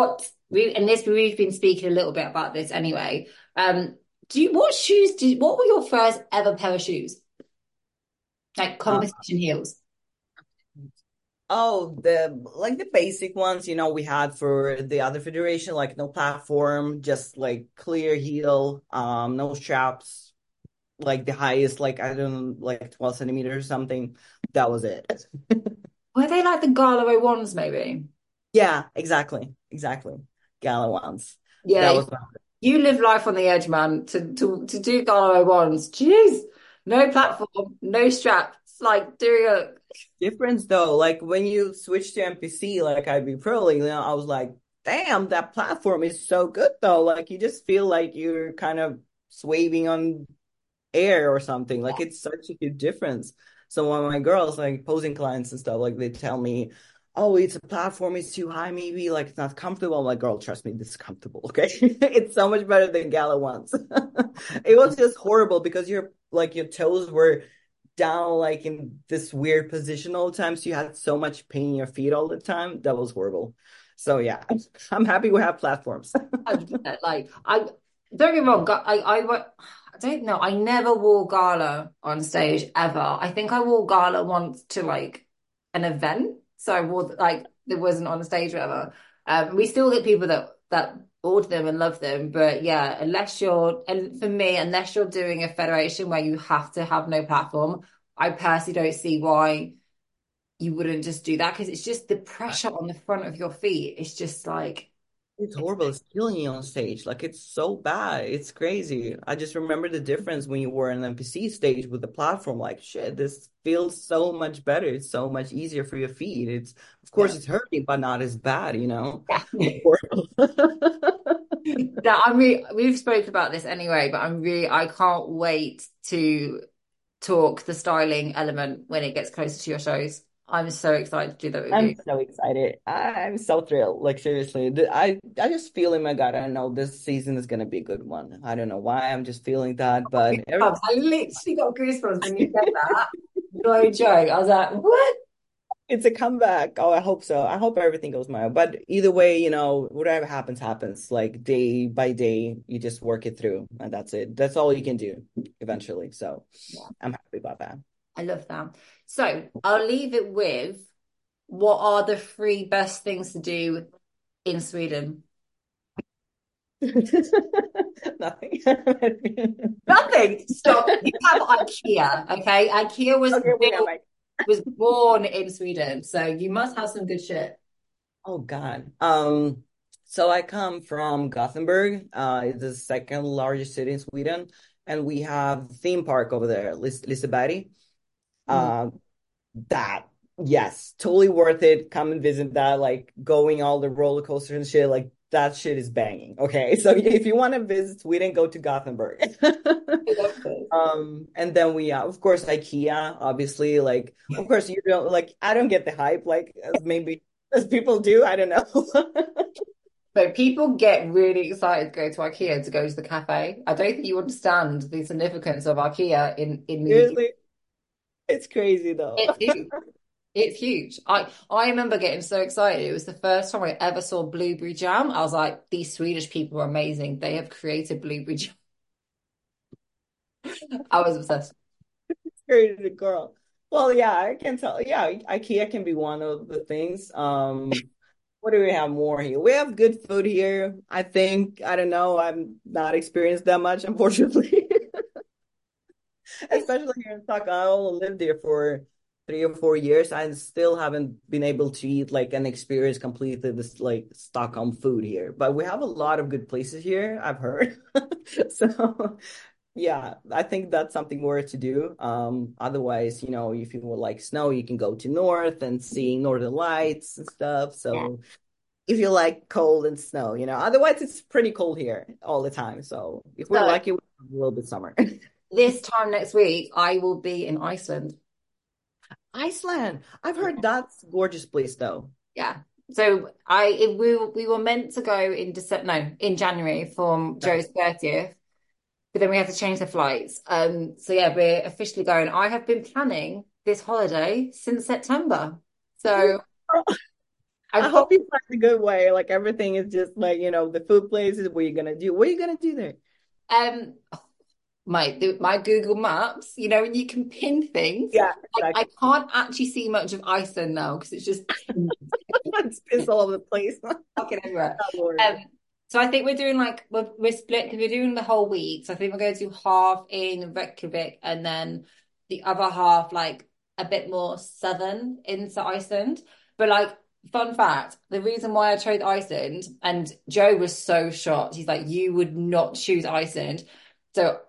we've been speaking a little bit about this anyway. What were your first ever pair of shoes? Like Uh, competition heels? oh, the basic ones, we had for the other federation, like no platform, just like clear heel, no straps, like the highest, like I don't know, like 12 centimeters or something. That was it. Were they like the Galo ones maybe? Yeah, exactly. Exactly. Gala ones. That Yeah, was my you live life on the edge, man. To do Galo ones, jeez, no platform, no straps, like doing a difference though. Like when you switch to MPC, like IB Pro League, I was like, damn, that platform is so good though. Like you just feel like you're kind of swaying on air or something. Like it's such a huge difference. So when my girls like posing clients and stuff, like they tell me, oh, it's a platform, it's too high, maybe like it's not comfortable. I'm like, girl, trust me, this is comfortable. Okay. It's so much better than Gala ones. It was just horrible because your toes were down like in this weird position all the time. So you had so much pain in your feet all the time. That was horrible. So yeah, I'm happy we have platforms. 100%. Like I don't get me wrong, I don't know. I never wore gala on stage ever. I think I wore gala once to like an event. So I wore like it wasn't on the stage or whatever. We still get people that order them and love them, but yeah, and for me, unless you're doing a federation where you have to have no platform, I personally don't see why you wouldn't just do that because it's just the pressure on the front of your feet. It's just like It's horrible. It's killing you on stage. Like it's so bad. It's crazy. I just remember the difference when you were on an NPC stage with the platform. Like shit, this feels so much better. It's so much easier for your feet. It's of yeah. course it's hurting, but not as bad, you know. Yeah. Horrible. Now, we've spoken about this anyway, but I can't wait to talk the styling element when it gets closer to your shows. I'm so excited to do that with you. I'm so excited. I'm so thrilled. Like seriously, I just feel in my gut. I know this season is gonna be a good one. I don't know why. I'm just feeling that, but Goosebumps. I literally got goosebumps when you said that. No joke. I was like, what? it's a comeback. Oh, I hope so. I hope everything goes my way. But either way, whatever happens, happens. Like day by day, you just work it through, and that's it. That's all you can do eventually. So Yeah, I'm happy about that. I love that. So I'll leave it with what are the three best things to do in Sweden? Nothing. Nothing. Stop. You have IKEA, okay? IKEA Okay, we have like, was born in Sweden, so you must have some good shit. oh God. So I come from Gothenburg. It's the second largest city in Sweden, and we have theme park over there, Liseberg. Mm. Uh, that yes, totally worth it. Come and visit that. Like going all the roller coasters and shit. Like that shit is banging. Okay, so if you want to visit Sweden, go to Gothenburg. I love this. And then we of course IKEA. Obviously, like of course you don't like. I don't get the hype like as maybe as people do. I don't know. So people get really excited to go to IKEA to go to the cafe. I don't think you understand the significance of IKEA in the UK. Seriously, it's crazy though. It's huge. It's huge. I remember getting so excited. It was the first time I ever saw blueberry jam. I was like, these Swedish people are amazing. They have created blueberry jam. I was obsessed. Crazy girl. Well, yeah, I can tell. Yeah, IKEA can be one of the things. What do we have more here? We have good food here. I think. I don't know. I'm not experienced that much, unfortunately. Especially here in Stockholm. I only lived there for 3 or 4 years. I still haven't been able to eat like an experience completely this like Stockholm food here. But we have a lot of good places here, I've heard. So yeah, I think that's something worth to do. Otherwise, if you would like snow, you can go to north and see Northern Lights and stuff. Yeah. So if you like cold and snow, otherwise it's pretty cold here all the time. So if we're So lucky, we have a little bit summer. this time next week, I will be in Iceland. Iceland. I've heard that's gorgeous place though. Yeah. So we were meant to go in December, no, in January from Joe's 30th, but then we had to change the flights. So yeah, we're officially going. I have been planning this holiday since September. So I I've got hope you find a good way. Like everything is just like, the food places, what are you gonna do? What are you gonna do there? um my Google Maps, when you can pin things, Yeah, I exactly. can't actually see much of Iceland now because it's just It's pissed all over the place. fucking everywhere. Not worried. Um, so I think we're doing like we're split because we're doing the whole week. So I think we're going to do half in Reykjavik and then the other half like a bit more southern into Iceland. But like fun fact, the reason why I chose Iceland and Joe was so shocked. He's like, you would not choose Iceland. So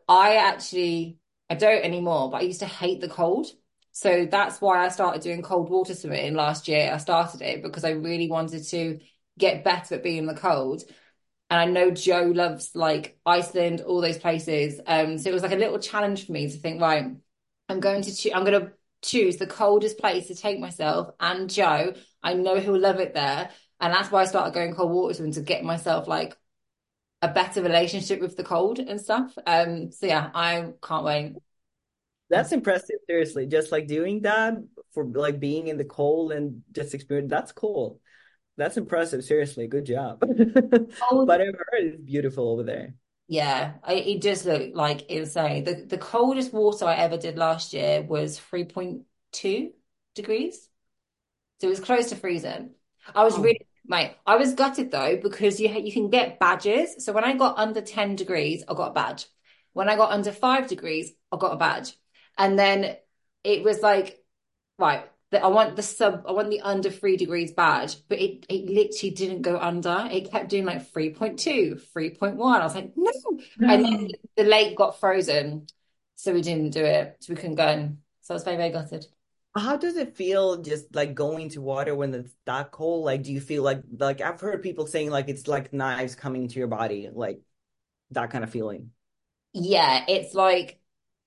I don't anymore, but I used to hate the cold. So that's why I started doing cold water swimming last year. I started it because I really wanted to get better at being in the cold. And I know Joe loves like Iceland, all those places. So it was like a little challenge for me to think, right, I'm going to choose the coldest place to take myself and Joe I know he'll love it there. And that's why I started going cold water to him to get myself like a better relationship with the cold and stuff. So yeah, I can't wait. That's impressive, seriously. Just like doing that for like being in the cold and just experience, that's cool. That's impressive, seriously. Good job. Cold, But I've heard it's beautiful over there. yeah, it just looked like insane. The coldest water I ever did last year was 3.2 degrees. So it was close to freezing. I was Oh, really, mate, I was gutted though because you can get badges. So when I got under 10 degrees, I got a badge. When I got under 5 degrees, I got a badge. And then it was like, right, I want the under 3 degrees badge, but it literally didn't go under. It kept doing like 3.2, 3.1. I was like, no. And then no. the lake got frozen. So we didn't do it. So we couldn't go in. So I was very, very gutted. How does it feel just like going to water when it's that cold? Like, do you feel like I've heard people saying like it's like knives coming into your body, like that kind of feeling. Yeah, it's like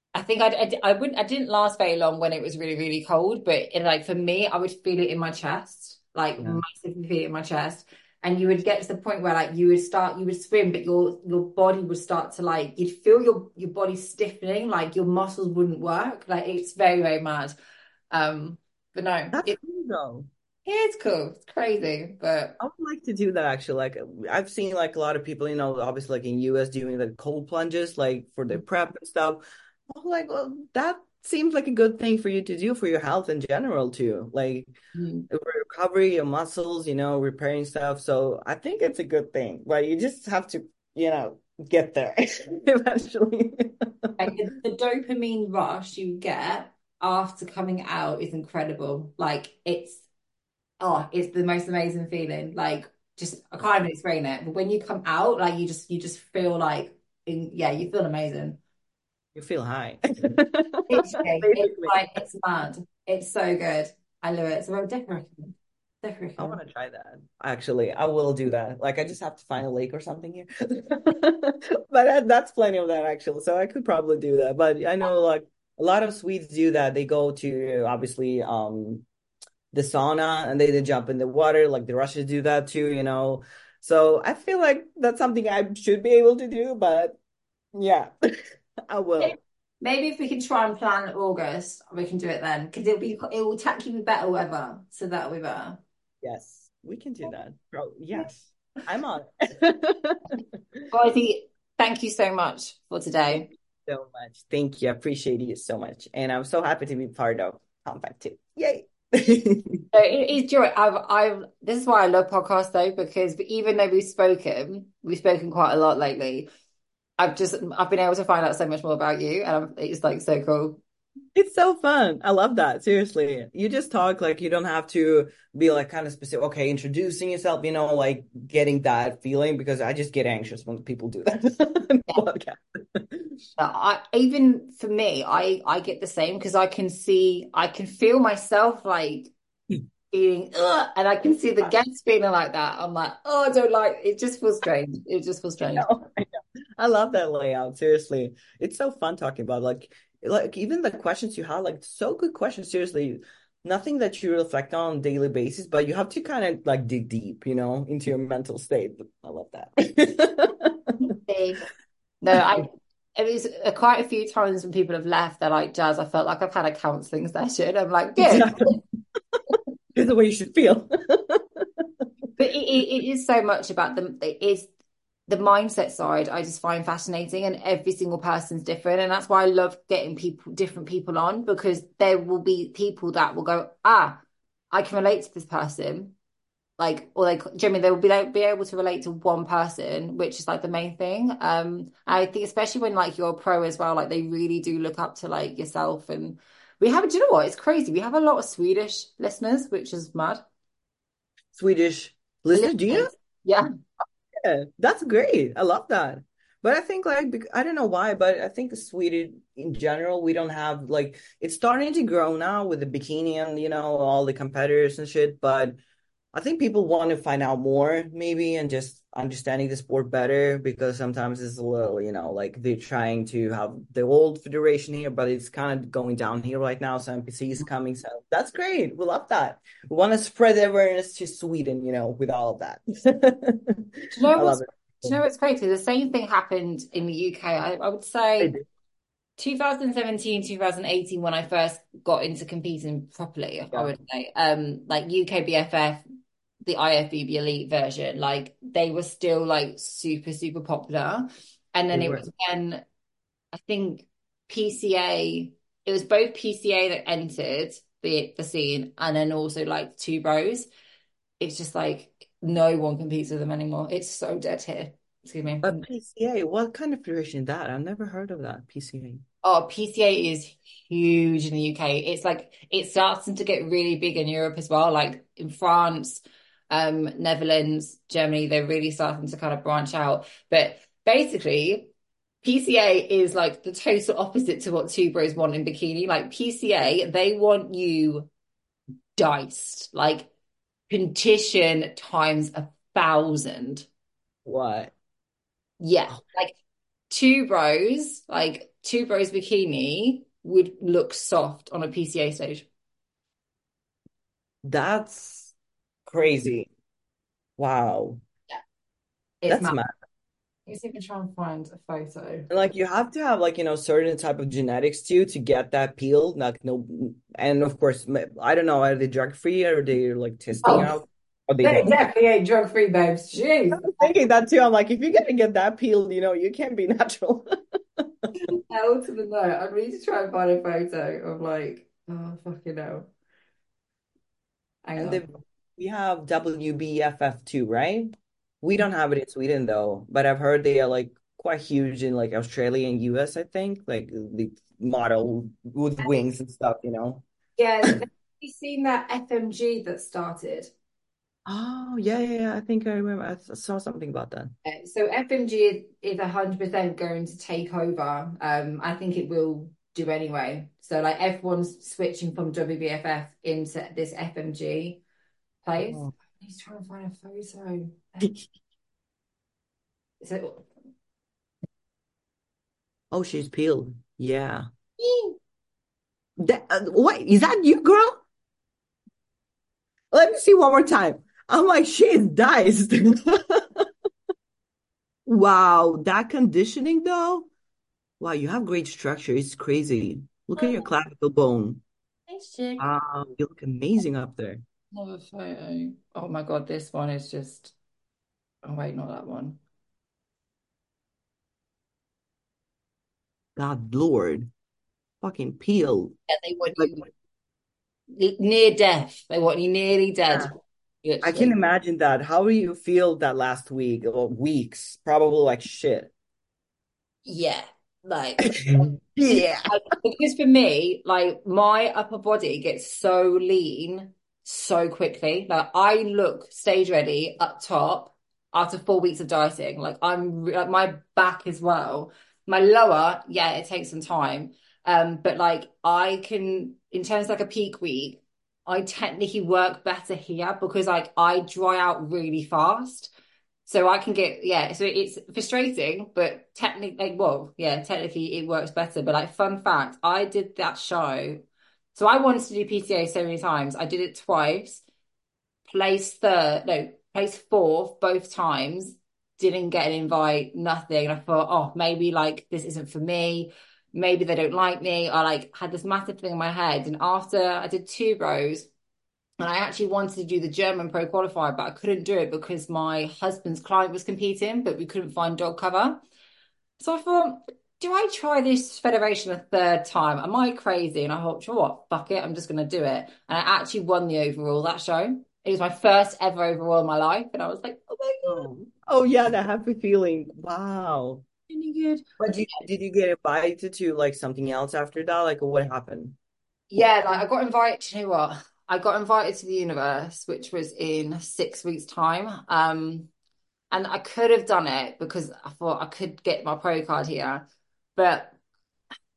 I didn't last very long when it was really, really cold, but like for me, I would feel it in my chest, like Yeah. massively feel it in my chest. And you would get to the point where like you would swim, but your body would start to like you'd feel your body stiffening, like your muscles wouldn't work. Like it's very, very mad. But no, That's cool though. it's cool. It's crazy, but I would like to do that actually. Like I've seen like a lot of people, obviously like in US doing the cold plunges, like for the prep and stuff. I'm like, well, that seems like a good thing for you to do for your health in general too. Like mm, recovery, your muscles, repairing stuff. So I think it's a good thing. But you just have to, get there eventually. like the dopamine rush you get after coming out is incredible. Like it's the most amazing feeling. Like just I can't even explain it. But when you come out, like you just feel like yeah, you feel amazing. You feel high. Literally, it's Basically. like it's mad. It's so good. I love it. So I'm definitely recommend. Definitely I recommend. want to try that. Actually, I will do that. Like, I just have to find a lake or something here. But that's plenty of that, actually. So I could probably do that. But I know, like, a lot of Swedes do that. They go to, obviously, the sauna and they jump in the water. Like, the Russians do that too. So I feel like that's something I should be able to do. But yeah, I will. Maybe if we can try and plan August, we can do it then because it will technically be better weather, so that'll be better. Yes, we can do that. Bro, yes, I'm on it. Rosie, thank you so much for Thank today. you so much. Thank you. I appreciate you so much. And I'm so happy to be part of Compact too. Yay. So it is joy. This is why I love podcasts though, because even though we've spoken quite a lot lately. I've been able to find out so much more about you, and it's like so cool. It's so fun. I love that. Seriously. You just talk like you don't have to be like kind of specific. Okay, introducing yourself, like getting that feeling because I just get anxious when people do that in the podcast. I even for me, I get the same because I can feel myself like feeling, and I can see the guests feeling like that. I'm like, oh, I don't like it. Just feels strange. It just feels strange. I know. I love that layout. Seriously. It's so fun talking about like even the questions you have, like so good questions, seriously. Nothing that you reflect on a daily basis, but you have to kind of like dig deep, into your mental state. I love that. Big. No, it was quite a few times when people have left, they're like, Jazz, I felt like I've had a counseling session. I'm like, good. Exactly. It's the way you should feel. But it is so much about them. It is the mindset side I just find fascinating, and every single person's different. And that's why I love getting different people on, because there will be people that will go, I can relate to this person. Like, or like, Jimmy, they will be able to relate to one person, which is like the main thing. I think especially when like you're a pro as well, like they really do look up to like yourself. And do you know what? It's crazy. We have a lot of Swedish listeners, which is mad. Swedish listener, do you? Listeners. Yeah. Yeah, that's great. I love that. But I think like I don't know why, but I think Sweden in general, we don't have it's starting to grow now with the bikini and all the competitors and shit. But I think people want to find out more, maybe, and just understanding the sport better because sometimes it's a little, like they're trying to have the old federation here, but it's kind of going down here right now. So NPC is coming. So that's great. We love that. We want to spread awareness to Sweden, with all of that. Do you know I what's love do it. you know what's crazy? The same thing happened in the UK. I would I say do. 2017, 2018, when I first got into competing properly, I Yeah, would say. Like UKBFF, the IFBB Elite version, like they were still like super, super popular. And they then it were. was when I think PCA, it was both PCA that entered the scene and then also like Two Bros. It's just like no one competes with them anymore. It's so dead here. Excuse me. But PCA, what kind of federation is that? I've never heard of that. PCA. Oh, PCA is huge in the UK. It's like it's starting to get really big in Europe as well, like in France, Netherlands, Germany, they're really starting to kind of branch out. But basically, PCA is like the total opposite to what Two Bros want in bikini. Like PCA, they want you diced, like competition times 1,000. What? Yeah, Oh, like Two Bros bikini would look soft on a PCA stage. that's crazy. Wow. Yeah, it's That's mad. mad. Let's even try and find a photo. And like you have to have like certain type of genetics too to get that peel. Like no, and of course I don't know, are they drug free or are they like testing Oh, out or they they don't? definitely ain't drug free, babes. I Jeez. was thinking that too. I'm like, if you're gonna get that peeled, you can't be natural. Hell to the no. I need to try and find a photo of like, oh, fucking hell. Hang And on. we have WBFF too, right? We don't have it in Sweden though, but I've heard they are like quite huge in like Australia and US, I think, like the model with wings and stuff. Yeah, have you seen that FMG that started? Oh, yeah, yeah, yeah. I think I remember. I saw something about that. So FMG is 100% going to take over. I think it will do anyway. So like everyone's switching from WBFF into this FMG place. Oh. He's trying to find a photo. So Oh, she's peeled. Yeah. Wait, is that you, girl? Let me see one more time. I'm like, she's diced. Wow, that conditioning though. Wow, you have great structure. It's crazy. Look at your clavicle bone. thanks, chick. You look amazing up there. Another photo. Oh my God, this one is just. Oh wait, not that one. God Lord. Fucking peeled. Yeah, they want Like, you near death. They want you nearly yeah. dead. I can Literally. imagine that. How do you feel that last week or weeks? Probably like shit. Yeah, like. Yeah. Because for me, like my upper body gets so lean so quickly. Like I look stage ready up top after 4 weeks of dieting. Like like my back as well. My lower, yeah, it takes some time. But like I can, in terms of like a peak week, I technically work better here because like I dry out really fast. So I can get, yeah, so it's frustrating, but technically, like, well, yeah, technically it works better. But like, fun fact, I did that show. So I wanted to do PTA so many times. I did it twice, placed third, no, placed fourth both times, didn't get an invite, nothing. And I thought, oh, maybe like this isn't for me. Maybe they don't like me. I like had this massive thing in my head. And after I did Two Bros, and I actually wanted to do the German pro qualifier, but I couldn't do it because my husband's client was competing, but we couldn't find dog cover. So I thought, do I try this federation a third time? Am I crazy? And I thought, you know what? Fuck it. I'm just going to do it. And I actually won the overall that show. It was my first ever overall in my life. And I was like, oh my God, Oh yeah, that happy feeling. Wow. really good. But did you get invited to like something else after that? Like what happened? Yeah, like I got invited, you know what? I got invited to the universe, which was in 6 weeks' time. And I could have done it because I thought I could get my pro card here. But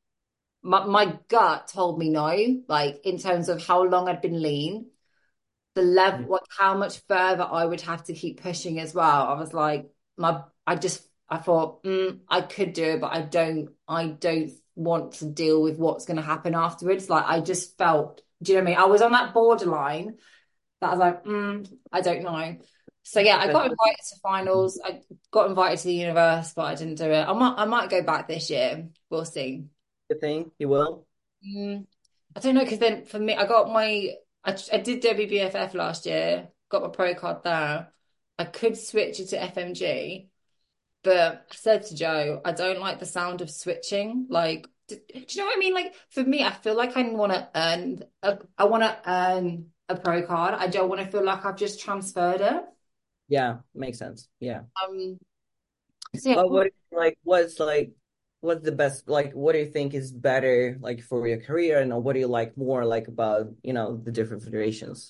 my gut told me no, like in terms of how long I'd been lean. the level, like how much further I would have to keep pushing as well. I was like, I thought, I could do it, but I don't want to deal with what's going to happen afterwards. Like, I just felt, do you know what I mean? I was on that borderline that I was like, I don't know. So yeah, I That's got invited to finals. I got invited to the universe, but I didn't do it. I might go back this year. We'll see. the thing. You will. Mm, I don't know because then for me, I got I did WBFF last year, got my pro card there. I could switch it to FMG, but I said to Joe, I don't like the sound of switching. Like, do you know what I mean? Like for me, I feel like I want to earn a pro card. I don't want to feel like I've just transferred it. Yeah, makes sense. Yeah. Um, so yeah, But what what's the best like what do you think is better like for your career and what do you like more like about, the different federations?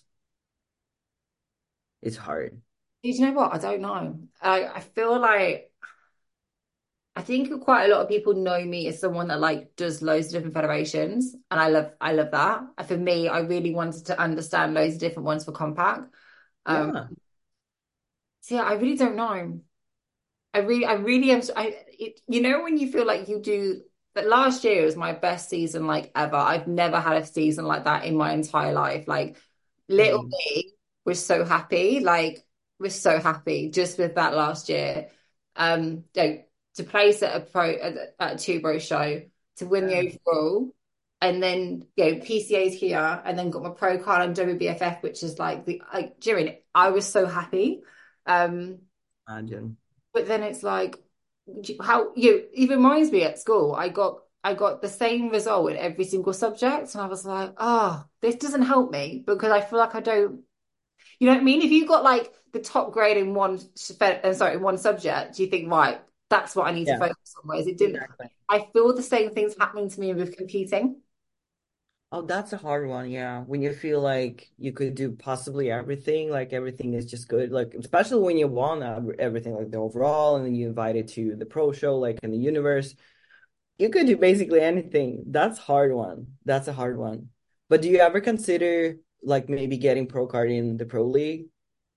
It's hard. do you know what? I don't know. I feel like I think quite a lot of people know me as someone that like does loads of different federations, and I love that. And for me, I really wanted to understand loads of different ones for Compact. Um, Yeah. so yeah, I really don't know. I really am. You know, when you feel like you do. But last year was my best season like ever. I've never had a season like that in my entire life. Like little Same. me was so happy. Like was so happy just with that last year. To place at at a two bro show to win the Yeah. overall, and then PCA's here, and then got my pro card on WBFF, which is like the like during. I was so happy. Um, Imagine. but then it's like how you it reminds me at school, I got the same result in every single subject, and I was like, oh, this doesn't help me because I feel like I don't, you know what I mean? If you got like the top grade in in one subject, you think, right, that's what I need to Yeah, focus on. Whereas it didn't, exactly. I feel the same things happening to me with competing. Oh, that's a hard one. Yeah. When you feel like you could do possibly everything, like everything is just good. Like, especially when you won everything, like the overall, and then you invited to the pro show, like in the universe, you could do basically anything. That's hard one. That's a hard one. But do you ever consider like maybe getting pro card in the pro league?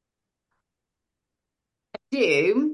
Do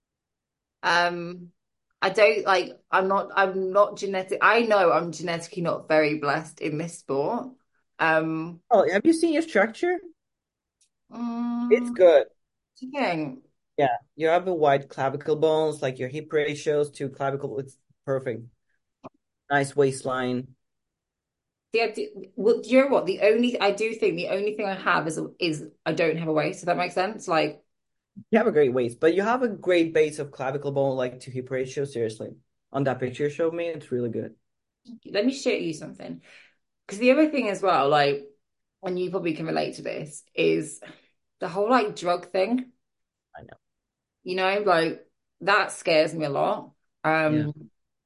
um I don't like I'm not genetic I know I'm genetically not very blessed in this sport. Um Oh, have you seen your structure? It's mm, good. Again, Yeah. You have a wide clavicle bones, like your hip ratios to clavicle. It's perfect. Nice waistline. well, do you know what? I do think the only thing I have is I don't have a waist. Does that make sense? Like, You have a great waist, but you have a great base of clavicle bone, like to hip ratio. Seriously, on that picture you showed me, it's really good. let me show you something. Because the other thing as well, like, and you probably can relate to this, is the whole like drug thing. I know. You know, like that scares me a lot. Yeah, Um,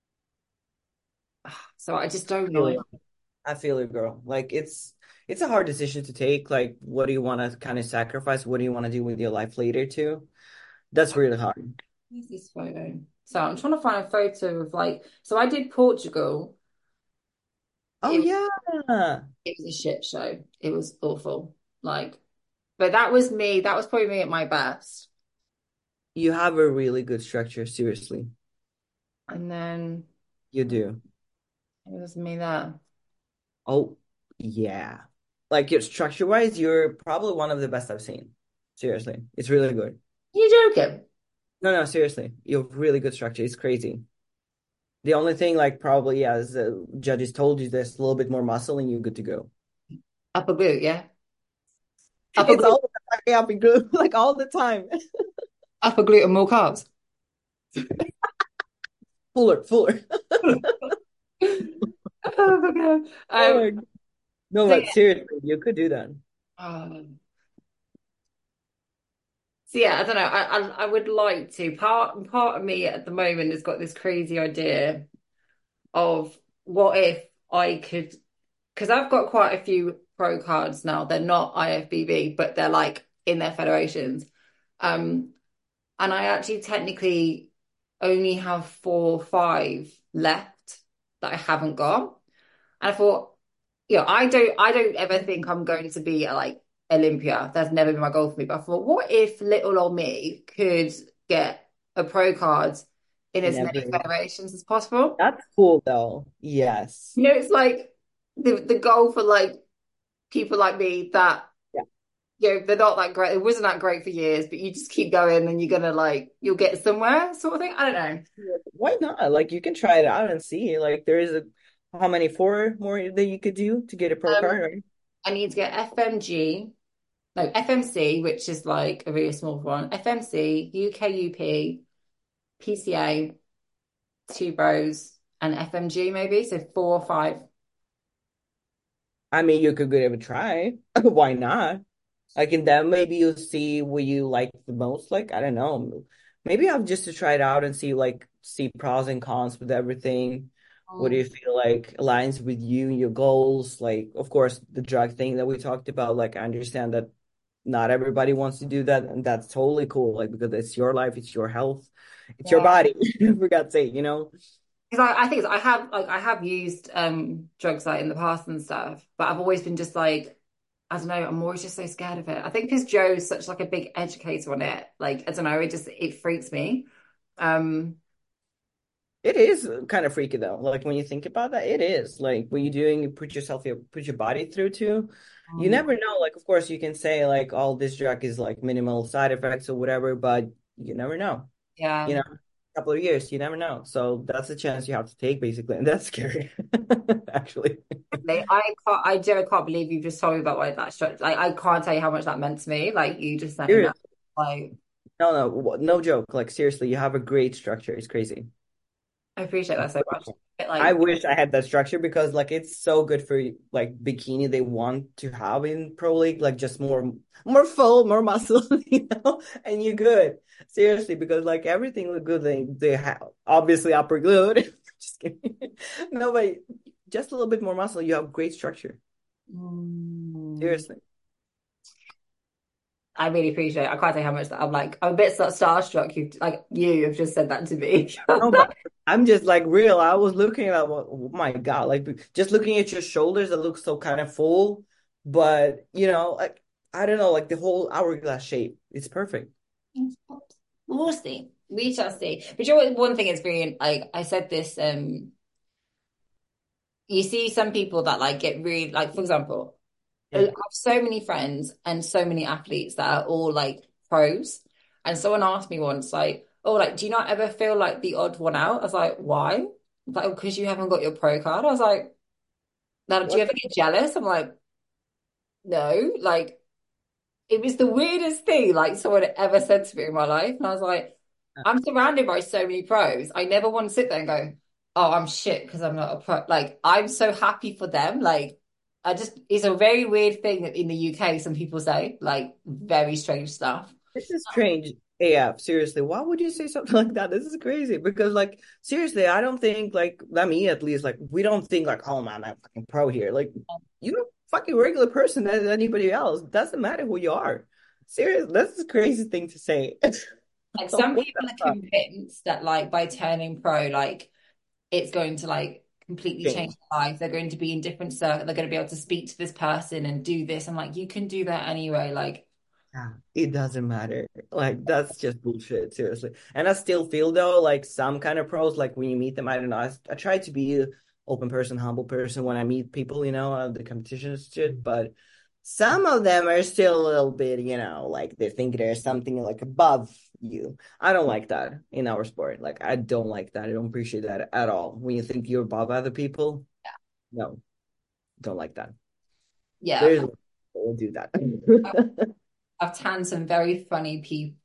so I just I don't feel know. it. I feel it, girl. Like it's a hard decision to take. Like, what do you want to kind of sacrifice? What do you want to do with your life later too? That's really hard. Where's this photo? So I'm trying to find a photo of like, so I did Portugal. Oh It yeah, it was a shit show. It was awful. Like, but that was me. That was probably me at my best. you have a really good structure. Seriously, And then you do. it was me there. Oh yeah, like your structure wise, you're probably one of the best I've seen. Seriously, it's really good. You joking? No, no, seriously, you have really good structure. It's crazy. The only thing, like, probably, yeah, as the judges told you, there's a little bit more muscle and you're good to go. Upper glute, yeah. Upper It's glute, all the time, yeah, be good, like all the time. upper glute and more carbs. Fuller, fuller. Oh my God. Oh my God. No, So but yeah, seriously, you could do that. so yeah, I don't know. I would like to. Part of me at the moment has got this crazy idea of what if I could, because I've got quite a few pro cards now. They're not IFBB, but they're like in their federations. Um, and I actually technically only have 4 or 5 left that I haven't got. And I thought, I don't ever think I'm going to be like Olympia. That's never been my goal for me. But I thought, what if little old me could get a pro card in In as many every federations as possible? That's cool though. Yes. You know, it's like the goal for like people like me that Yeah. they're not that great. It wasn't that great for years, but you just keep going and you're gonna like you'll get somewhere, sort of thing. I don't know. Why not? Like you can try it out and see. Like there is a how many four more that you could do to get a pro Um, card, right? I need to get FMG, no FMC, which is like a really small one. FMC, UKUP, PCA, two bros, and FMG maybe. So four or five. I mean, you could give it a try. Why not? Like, and then maybe you'll see what you like the most. Like, I don't know. Maybe I'll just to try it out and see, like, see pros and cons with everything. What do Mm, you feel like aligns with you and your goals? Like, of course, the drug thing that we talked about. Like, I understand that not everybody wants to do that, and that's totally cool. Like, because it's your life, it's your health, it's your yeah. body. For God's sake, you know? Because I think I have used drugs like in the past and stuff, but I've always been just like I don't know, I'm always just so scared of it. I think because Joe's such like a big educator on it, like I don't know, it freaks me. Um It is kind of freaky though. Like when you think about that, it is like what you're doing, you put your body through too. You um, never know. Like, of course, you can say like, "Oh, this drug is like minimal side effects or whatever," but you never know. yeah. You know, a couple of years, you never know. So that's a chance you have to take, basically, and that's scary, actually. I can't believe you just told me about like that structure. Like I can't tell you how much that meant to me. Like you just letting me know. Seriously, Like no joke. Like seriously, you have a great structure. It's crazy. I appreciate that so much. But, I like wish I had that structure because like it's so good for like bikini they want to have in pro league, like just more full, more muscle, you know, and you're good. Seriously, because like everything look good. They have obviously upper glute. Just kidding. No, but just a little bit more muscle, you have great structure. mm, Seriously. I really appreciate it. I can't tell you how much that I'm a bit starstruck. You have just said that to me. No, but I'm just like real. I was looking at oh my God, like just looking at your shoulders, it looks so kind of full, but you know, like I don't know, like the whole hourglass shape. It's perfect. We'll see. We shall see. But you know what? One thing is very like I said this. You see some people that like get really like, for example, I Yeah. have so many friends and so many athletes that are all like pros. And someone asked me once, like, oh, like, do you not ever feel like the odd one out? I was like, why? Like, because you haven't got your pro card. I was like, now, do you What ever the get jealous? I'm like, no. Like, it was the weirdest thing like someone had ever said to me in my life. And I was like, I'm surrounded by so many pros. I never want to sit there and go, oh, I'm shit because I'm not a pro. Like, I'm so happy for them. Like, it's a very weird thing that in the UK, some people say, like, very strange stuff. This is strange. AF, seriously. Why would you say something like that? This is crazy because like seriously, I don't think like let me at least like we don't think like, oh man, I'm fucking pro here. Like you're a fucking regular person as anybody else. Doesn't matter who you are. Serious, that's a crazy thing to say. Like, some What people the are fuck? convinced that, like, by turning pro, like, it's going to, like, completely change Change. their life. They're going to be in different circles. They're going to be able to speak to this person and do this. I'm like, you can do that anyway. Like, Yeah, it doesn't matter. Like that's just bullshit, seriously. And I still feel though, like some kind of pros, like when you meet them, I don't know. I try to be an open person, humble person when I meet people, you know, the competitions shit. But some of them are still a little bit, you know, like they think there's something like above you. I don't like that in our sport. Like I don't like that. I don't appreciate that at all. When you think you're above other people, no, don't like that. yeah. There's will do that. I've tanned some very funny people,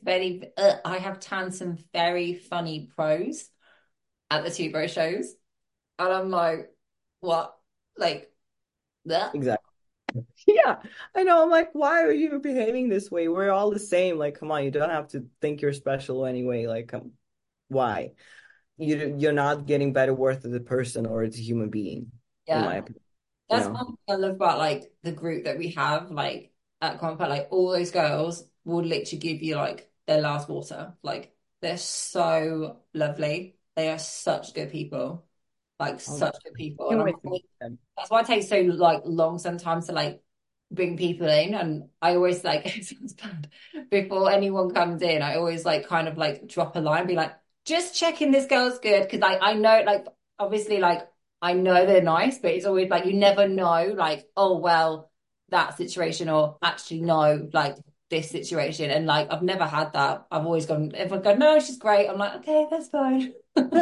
I have tanned some very funny pros at the two bro shows. And I'm like, what? Like, that? Exactly. Yeah, I know. I'm like, why are you behaving this way? We're all the same. Like, come on, you don't have to think you're special anyway. Like, why? You're not getting better worth as a person or as a human being, in my Yeah. opinion. You That's know? one thing I love about like the group that we have, like at Compat, like all those girls will literally give you like their last water. Like they're so lovely. They are such good people. Like Oh, such good people. And can't wait to meet them. that's why it takes so like long sometimes to like bring people in, and I always like it sounds bad. Before anyone comes in, I always like kind of like drop a line, be like, just checking this girl's good because I know like obviously like I know they're nice, but it's always like you never know like oh well that situation or actually no like this situation and like I've never had that. I've always gone everyone go no she's great. I'm like okay that's fine.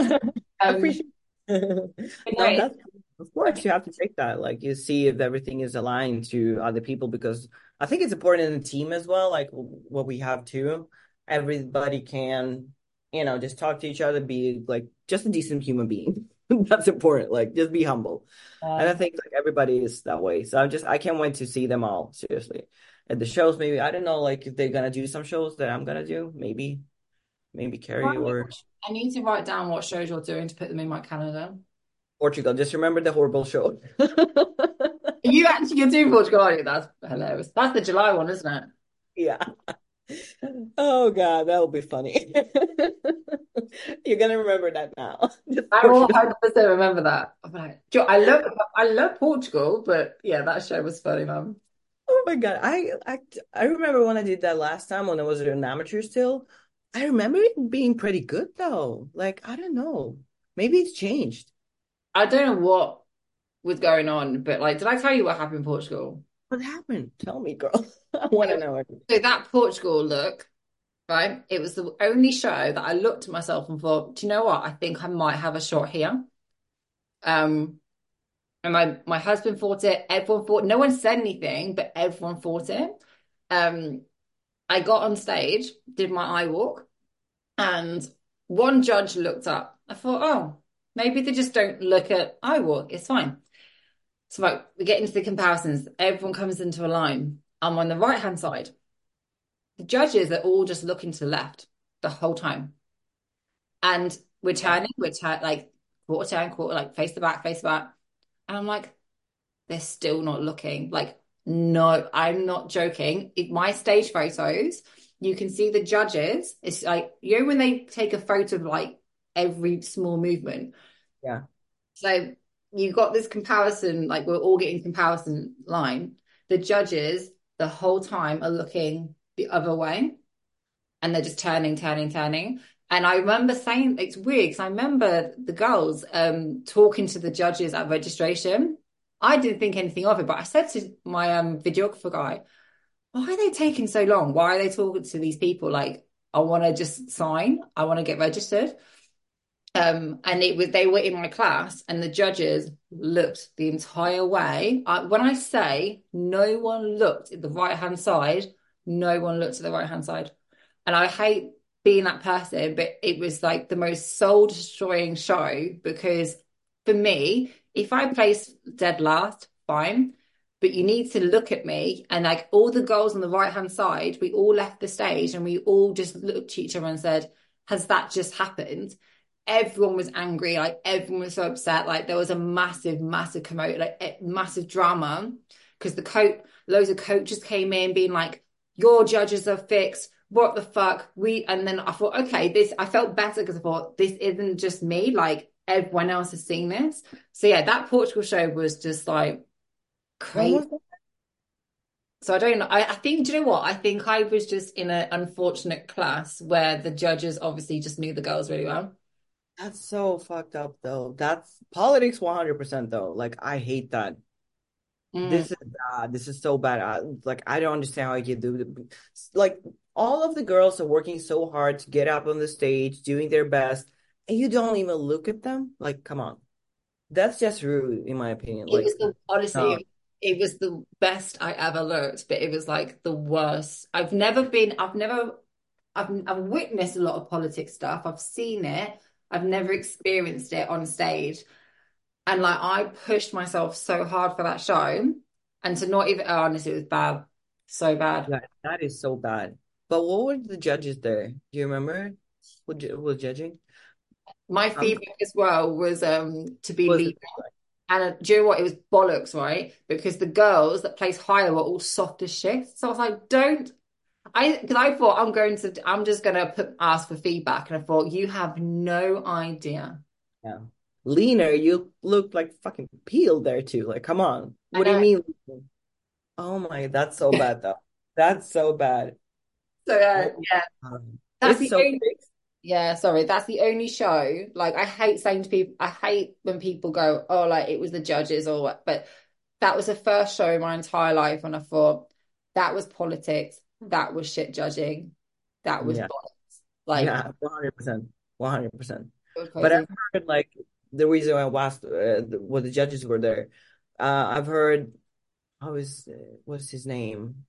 um Appreciate no, great. that's of course you have to take that. Like you see if everything is aligned to other people because I think it's important in the team as well, like what we have too. Everybody can, just talk to each other, be like just a decent human being. That's important. Like just be humble. And I Um, think like everybody is that way. So I can't wait to see them all, seriously. At the shows, maybe I don't know like if they're gonna do some shows that I'm gonna do, maybe Carrie or I need to write down what shows you're doing to put them in my calendar. Portugal. Just remember the horrible show. You actually you're doing Portugal, aren't you? That's hilarious. That's the July one, isn't it? Yeah. Oh God, that'll be funny. You're gonna remember that now. Just I will Portugal. 100% remember that. I'm like, I love Portugal, but yeah, that show was funny, man. Oh my God. I remember when I did that last time when I was an amateur still. I remember it being pretty good though. Like, I don't know. Maybe it's changed. I don't know what was going on, but like, did I tell you what happened in Portugal? What happened? Tell me, girl. I wanna know everything. So that Portugal look, right? It was the only show that I looked at myself and thought, do you know what? I think I might have a shot here. Um, and my husband fought it. Everyone fought. No one said anything, but everyone fought it. Um, I got on stage, did my eye walk, and one judge looked up. I thought, oh, maybe they just don't look at eye walk. It's fine. So right, we get into the comparisons. Everyone comes into a line. I'm on the right hand side. The judges are all just looking to the left the whole time. And Yeah. we're turning like quarter turn, quarter, like face the back, face the back. And I'm like, they're still not looking. Like, no, I'm not joking. My stage photos, you can see the judges. It's like, when they take a photo of like every small movement. Yeah. So you got this comparison, like we're all getting comparison line. The judges the whole time are looking the other way and they're just turning, turning, turning. And I remember saying it's weird because I remember the girls talking to the judges at registration. I didn't think anything of it, but I said to my videographer guy, why are they taking so long? Why are they talking to these people? Like, I want to just sign, I want to get registered. And it was they were in my class, and the judges looked the entire way. When I say no one looked at the right hand side, no one looked at the right hand side. And I hate being that person, but it was like the most soul destroying show because for me, if I place dead last, fine. But you need to look at me. And like all the girls on the right hand side, we all left the stage and we all just looked at each other and said, has that just happened? Everyone was angry, like everyone was so upset. Like there was a massive, massive commotion, like massive drama because loads of coaches came in being like, your judges are fixed, what the fuck and then I thought okay I felt better because I thought this isn't just me, like everyone else has seen this. So yeah, that Portugal show was just like When crazy. was that? So I don't know, I think, do you know what, I think I was just in an unfortunate class where the judges obviously just knew the girls really well. That's so fucked up though. That's politics 100% though. Like I hate that. Mm. This is bad. This is so bad. Like I don't understand how you do. Like all of the girls are working so hard to get up on the stage, doing their best, and you don't even look at them. Like, come on, that's just rude, in my opinion. It Like, was the no, honestly, it was the best I ever looked, but it was like the worst. I've witnessed a lot of politics stuff. I've seen it. I've never experienced it on stage. And like I pushed myself so hard for that show. And to not even honestly, it was bad. So bad. that is so bad. But what were the judges there? Do you remember? Who was judging? My Um, feedback as well was to be was lead. it? And do you know what? It was bollocks, right? Because the girls that placed higher were all soft as shit. So I was like, don't because I thought I'm just gonna ask for feedback. And I thought, you have no idea. Yeah. Leaner, you look like fucking peeled there too. Like, come on. I What do you know. mean? Oh my, that's so bad though. That's so bad. So Oh yeah, my God. that's It's the so only. fixed. Yeah, sorry, that's the only show. Like, I hate saying to people, I hate when people go, "Oh, like it was the judges or what." But that was the first show in my entire life when I thought that was politics, that was shit judging, that was Yeah. bollocks. Like, Yeah, 100%. 100%. it was But I've crazy. heard like the reason I watched what the judges were there. I've heard how is what's his name?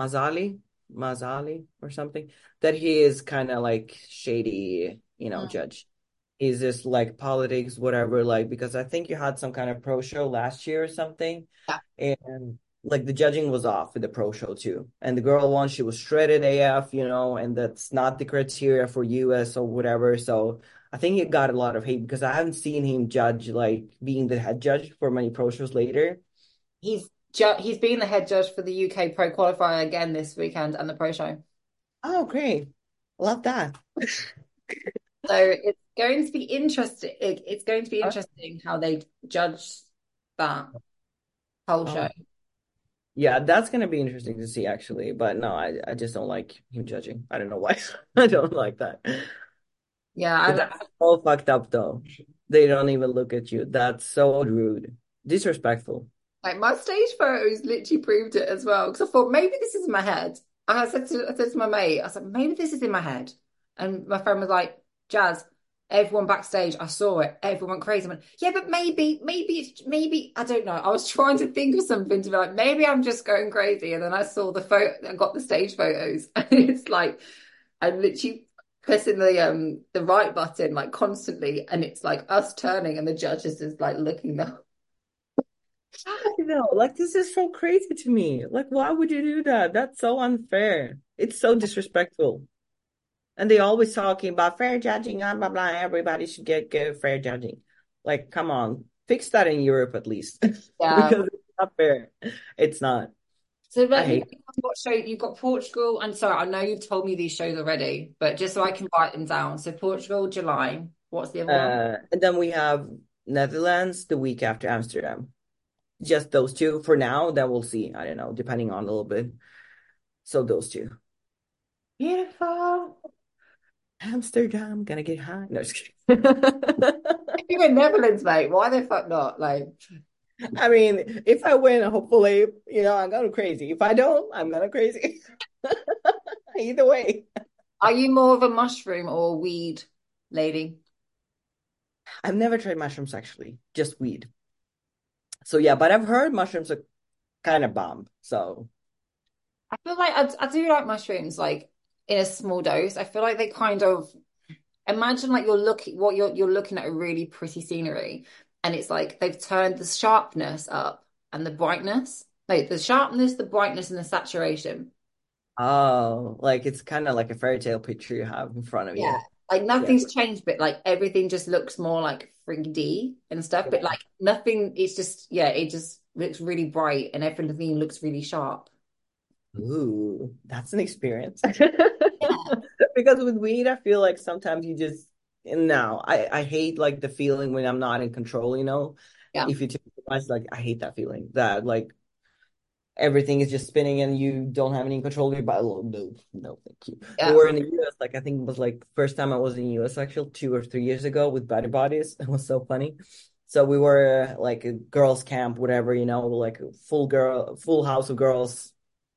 Mazali or something. That he is kind of like shady, Mm. judge. He's just like politics, whatever, like because I think you had some kind of pro show last year or something, Yeah. and like the judging was off with the pro show too. And the girl won, she was shredded AF, and that's not the criteria for US or whatever. So I think he got a lot of hate because I haven't seen him judge like being the head judge for many pro shows later. He's been the head judge for the UK Pro Qualifier again this weekend and the Pro Show. Oh, great. Love that. So it's going to be interesting. It's going to be Uh, interesting how they judge that whole show. Um, yeah, that's gonna be interesting to see actually. But no, I just don't like him judging. I don't know why. I don't like that. Yeah, But that's all fucked up though. They don't even look at you. That's so rude. Disrespectful. like my stage photos literally proved it as well. Because I thought maybe this is in my head. And I said to my mate, I said, maybe this is in my head. And my friend was like, Jazz, everyone backstage, I saw it. Everyone went crazy. I went, yeah, but maybe, I don't know. I was trying to think of something to be like, maybe I'm just going crazy. And then I saw the photo, I got the stage photos. And it's like, I'm literally pressing the right button like constantly. And it's like us turning and the judges is like looking down. I know. Like this is so crazy to me. Like, why would you do that? That's so unfair. It's so disrespectful. And they always talking about fair judging, blah blah blah. Everybody should get good fair judging. Like, come on, fix that in Europe at least, Yeah. because it's not fair. It's not. So I let me hate. know what show you've got Portugal. And sorry, I know you've told me these shows already, but just so I can write them down. So Portugal, July. What's the other one? And then we have Netherlands the week after Amsterdam. Just those two for now. Then we'll see. I don't know, depending on a little bit. So those two. Beautiful. Amsterdam, gonna get high. No, just kidding. If you're in Netherlands, mate, why the fuck not? Like, I mean, if I win, hopefully, I'm going crazy. If I don't, I'm going crazy. Either way. are you more of a mushroom or a weed lady? I've never tried mushrooms actually, just weed. So yeah, but I've heard mushrooms are kind of bomb. So I feel like I do like mushrooms, like in a small dose. I feel like they kind of imagine like you're looking at a really pretty scenery, and it's like they've turned the sharpness up and the brightness. Like the sharpness, the brightness, and the saturation. oh, like it's kind of like a fairy tale picture you have in front of Yeah. you. Like Yeah. nothing's changed, but like everything just looks more like 3D and stuff. But like nothing, it's just yeah, it just looks really bright and everything looks really sharp. Ooh, that's an experience. Yeah. Because with weed, I feel like sometimes you just no, I hate like the feeling when I'm not in control, Yeah. If you take the advice, like I hate that feeling that like everything is just spinning and you don't have any control of your body. Oh, no, no, thank you. We Yeah. were in the US, like I think it was like first time I was in the US actually 2 or 3 years ago with Body Bodies. It was so funny. So we were like a girls' camp, whatever, like a full house of girls.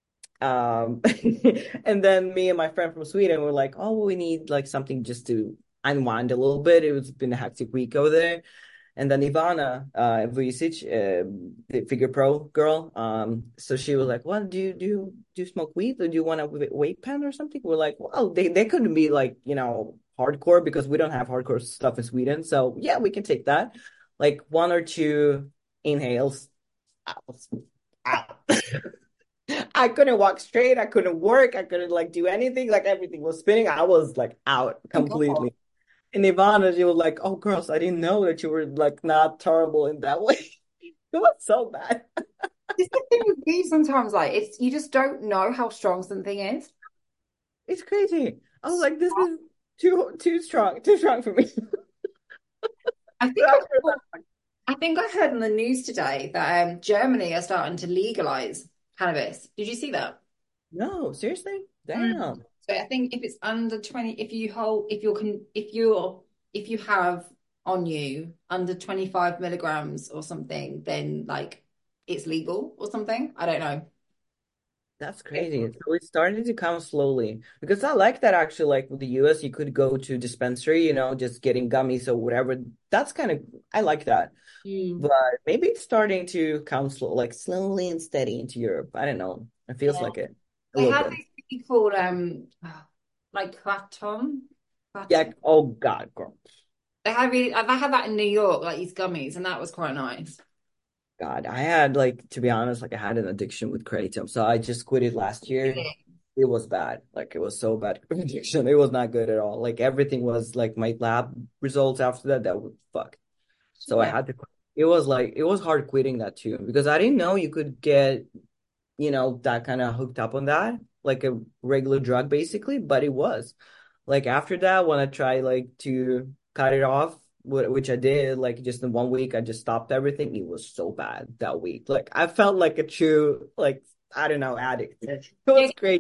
And then me and my friend from Sweden were like, oh, we need like something just to unwind a little bit. It was been a hectic week over there. And then Ivana Vujicic, the figure pro girl, so she was like, "Well, do you smoke weed or do you want a vape pen or something?" We're like, "Well, they couldn't be like hardcore because we don't have hardcore stuff in Sweden, so yeah, we can take that, like one or two inhales." I was out. I couldn't walk straight. I couldn't work. I couldn't like do anything. Like everything was spinning. I was like out Oh God. completely. And Ivana, she was like, "Oh, girls, I didn't know that you were like not terrible in that way." It was so bad. It's the thing with me sometimes, like it's you just don't know how strong something is. It's crazy. I was like, "This is too strong for me." I think I saw, I think I heard in the news today that Germany are starting to legalize. cannabis. Did you see that? No, seriously? Mm. Damn. So I think if it's under 20, if you hold, if you have on you under 25 milligrams or something, then like it's legal or something. I don't know. That's crazy. So it's starting to come slowly because I like that actually. Like with the US, you could go to dispensary, just getting gummies or whatever. That's kind of I like that. Mm. But maybe it's starting to come like slowly and steady into Europe. I don't know. It feels Yeah. like it a They little have bit. these really cool like Yeah. kratom. Oh God, girl. I had that in New York, like these gummies, and that was quite nice. God, I had like to be honest, like I had an addiction with kratom, so I just quit it last year. Really? It was bad. Like it was so bad addiction. It was not good at all. Like everything was like my lab results after that was fucked. So I Yeah. had to quit. It was like it was hard quitting that too because I didn't know you could get, that kind of hooked up on that, like a regular drug basically, but it was. Like after that, when I tried like to cut it off, which I did, like just in 1 week, I just stopped everything. It was so bad that week. Like I felt like a true, like I don't know, addict. It Yeah, was great.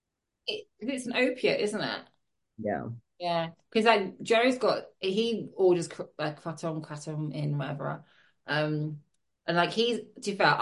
it's an opiate, isn't it? Yeah. Yeah, because like Joe's got he orders like kratom in whatever, and like he's to be fair,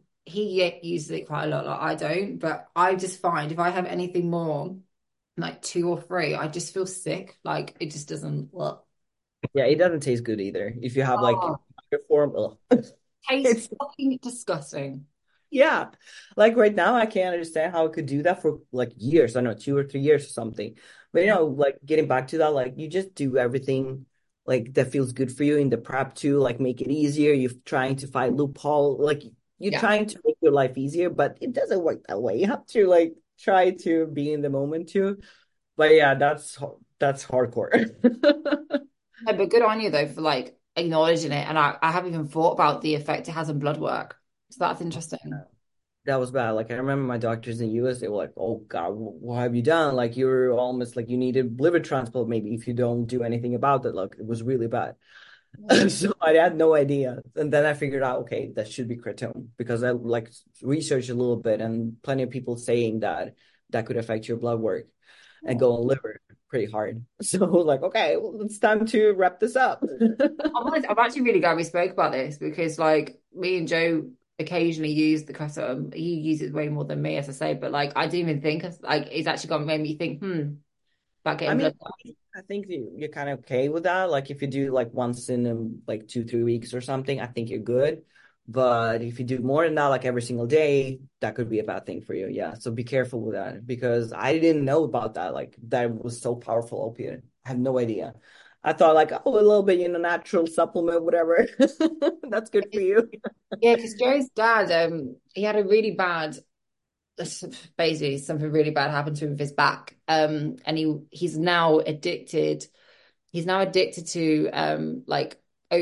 he uses it quite a lot. Like I don't, but I just find if I have anything more like two or three, I just feel sick. Like it just doesn't look. Yeah, it doesn't taste good either. If you have like Oh, form, ugh. tastes It's fucking disgusting. Yeah. Like right now, I can't understand how it could do that for like years. I don't know, 2 or 3 years or something. But like getting back to that, like you just do everything like that feels good for you in the prep to like make it easier. You're trying to find loophole, like you're Yeah. trying to make your life easier, but it doesn't work that way. You have to like try to be in the moment too. But yeah, that's hardcore. No, but good on you though for like acknowledging it, and I haven't even thought about the effect it has on blood work. So that's interesting. That was bad. Like I remember my doctors in the US, they were like, "Oh God, what have you done? Like you're almost like you needed liver transplant maybe if you don't do anything about it." Like it was really bad. So I had no idea. And then I figured out, okay, that should be kratom because I like researched a little bit and plenty of people saying that that could affect your blood work and Oh. go on liver pretty hard. So like, okay, well, it's time to wrap this up. I'm actually really glad we spoke about this because, like, me and Joe occasionally use the custom. He uses way more than me, as I say, but like, I didn't even think of like it's actually got made me think, about I getting mean, blood work. I think you're kind of okay with that. Like if you do like once in like 2, 3 weeks or something, I think you're good. But if you do more than that, like every single day, that could be a bad thing for you. Yeah. So be careful with that because I didn't know about that. Like that was so powerful opiate. I have no idea. I thought like, oh, a little bit, natural supplement, whatever. That's good for you. Yeah, because Joe's dad, he had a really bad, basically something really bad happened to him with his back, and he's now addicted. He's now addicted to like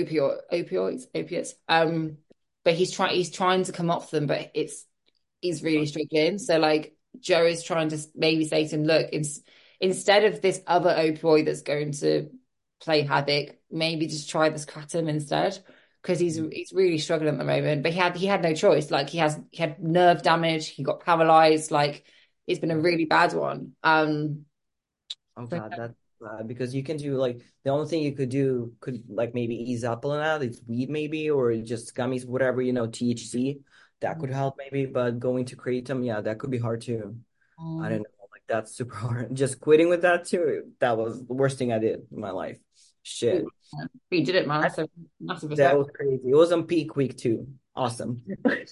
opiates, but he's trying to come off them, but he's really struggling. So like Joe is trying to maybe say to him, look, instead of this other opioid that's going to play havoc, maybe just try this kratom instead. Because he's really struggling at the moment, but he had no choice. Like he had nerve damage, he got paralyzed. Like it's been a really bad one. Oh So, God, that's because you can do like the only thing you could do could like maybe ease up on that. It's weed maybe or just gummies, whatever, THC. That could help maybe, but going to kratom, yeah, that could be hard too. I don't um, know, like that's super hard. Just quitting with that too, that was the worst thing I did in my life. Shit. he did it, man. That, So massive that respect. was crazy. It was on peak week too. Awesome.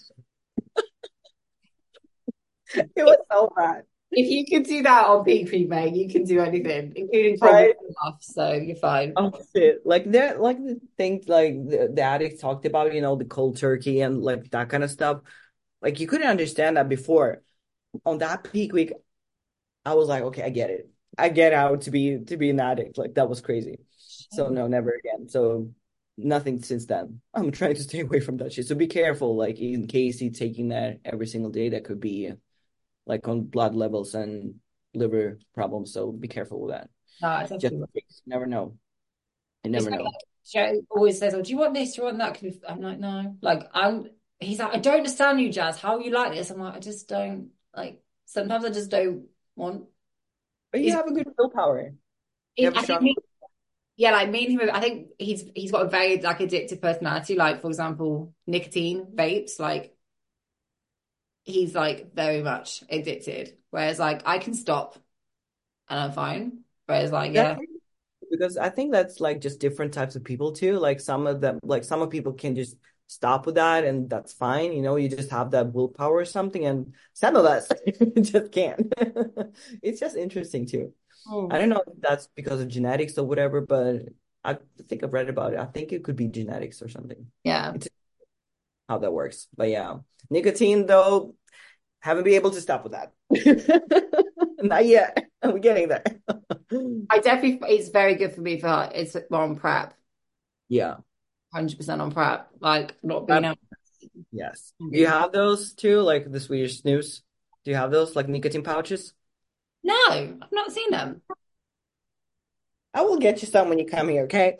It was so bad. If you can do that on peak, mate, you can do anything, including probably Right? enough. So you're fine. Oh shit. Like there like the things like the addicts talked about, the cold turkey and like that kind of stuff. Like you couldn't understand that before. On that peak week, I was like, okay, I get it. I get how to be an addict. Like that was crazy. So no, never again. So nothing since then. I'm trying to stay away from that shit. So be careful, like in case you're taking that every single day, that could be like on blood levels and liver problems. So be careful with that. No, it's Just absolutely. in case. You never know. You It's never like know. Joe always says, "Oh, do you want this? Do you want that?" I'm like, no. Like he's like, I don't understand you, Jazz. How you like this? I'm like, I just don't like. Sometimes I just don't want. But you It's, have a good willpower. You have a I think strong. yeah, like me and him, I think he's got a very like addictive personality. Like for example, nicotine vapes. Like he's like very much addicted. Whereas like I can stop and I'm fine. Whereas like That's yeah, because I think that's like just different types of people too. Like some of them, like some of people can just stop with that and that's fine. You know, you just have that willpower or something, and some of us just can't. It's just interesting too. I mm, don't know if that's because of genetics or whatever, but I think I've read about it. I think it could be genetics or something. yeah. It's how that works. But yeah, nicotine though, haven't been able to stop with that. Not yet. We're getting there. I definitely it's very good for me for it's more on prep, Yeah. 100% on prep. Like not being Prep, out. yes. Do you have those too, like the Swedish snus? Do you have those like nicotine pouches? No, I've not seen them. I will get you some when you come here, okay?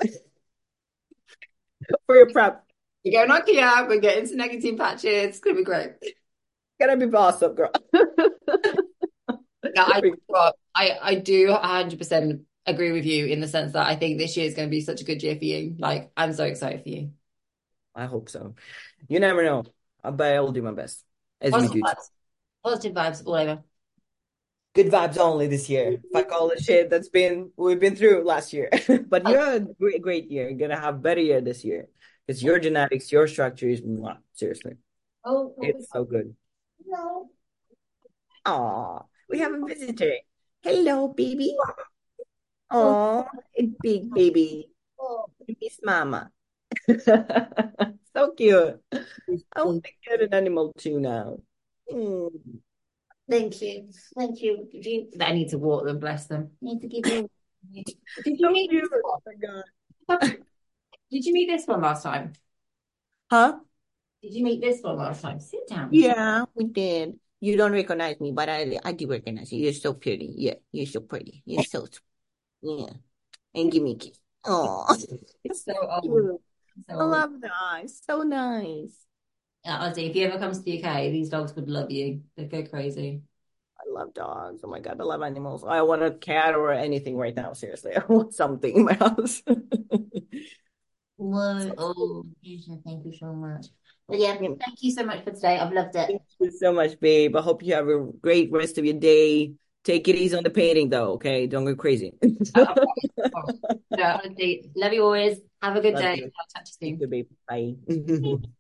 For your prep. We're going IKEA, we're getting some nicotine patches. It's gonna be great. Gotta be boss up, girl. Yeah, I do 100% agree with you in the sense that I think this year is going to be such a good year for you. Like, I'm so excited for you. I hope so. You never know. But I will do my best, as we Positive do. vibes. Positive vibes all over. Good vibes only this year. Fuck all the shit we've been through last year. But you had a great year. You're gonna have a better year this year. Because your genetics, your structure is mwah, seriously. Oh, what was It's so good. no. Aw, we have a visitor. Hello, baby. Oh, Aw, a big baby. oh. Miss Mama. So cute. I want to get an animal too now. Mm. Thank you. Thank you. I need to walk them, bless them. I need to give you. Did you So meet cute. this Oh my God. one? Did you meet this one last time? Huh? Did you meet this one last time? Sit down. Yeah, we did. You don't recognize me, but I do recognize you. You're so pretty. Yeah, you're so pretty. You're so sweet. Yeah. And give me a kiss. Oh, It's so so old. cute. So I old. love that. So nice. Yeah, Ozzy, if you ever come to the UK, these dogs would love you. They'd go crazy. I love dogs. Oh my God, I love animals. I want a cat or anything right now. Seriously, I want something in my house. Whoa, So, oh, thank you so much. But yeah, yeah, thank you so much for today. I've loved it. thank you so much, babe. I hope you have a great rest of your day. Take it easy on the painting, though. Okay, don't go crazy. I promise. I promise. No, honestly, love you always. Have a good Love day. you. I'll touch You you too, babe. Bye. soon.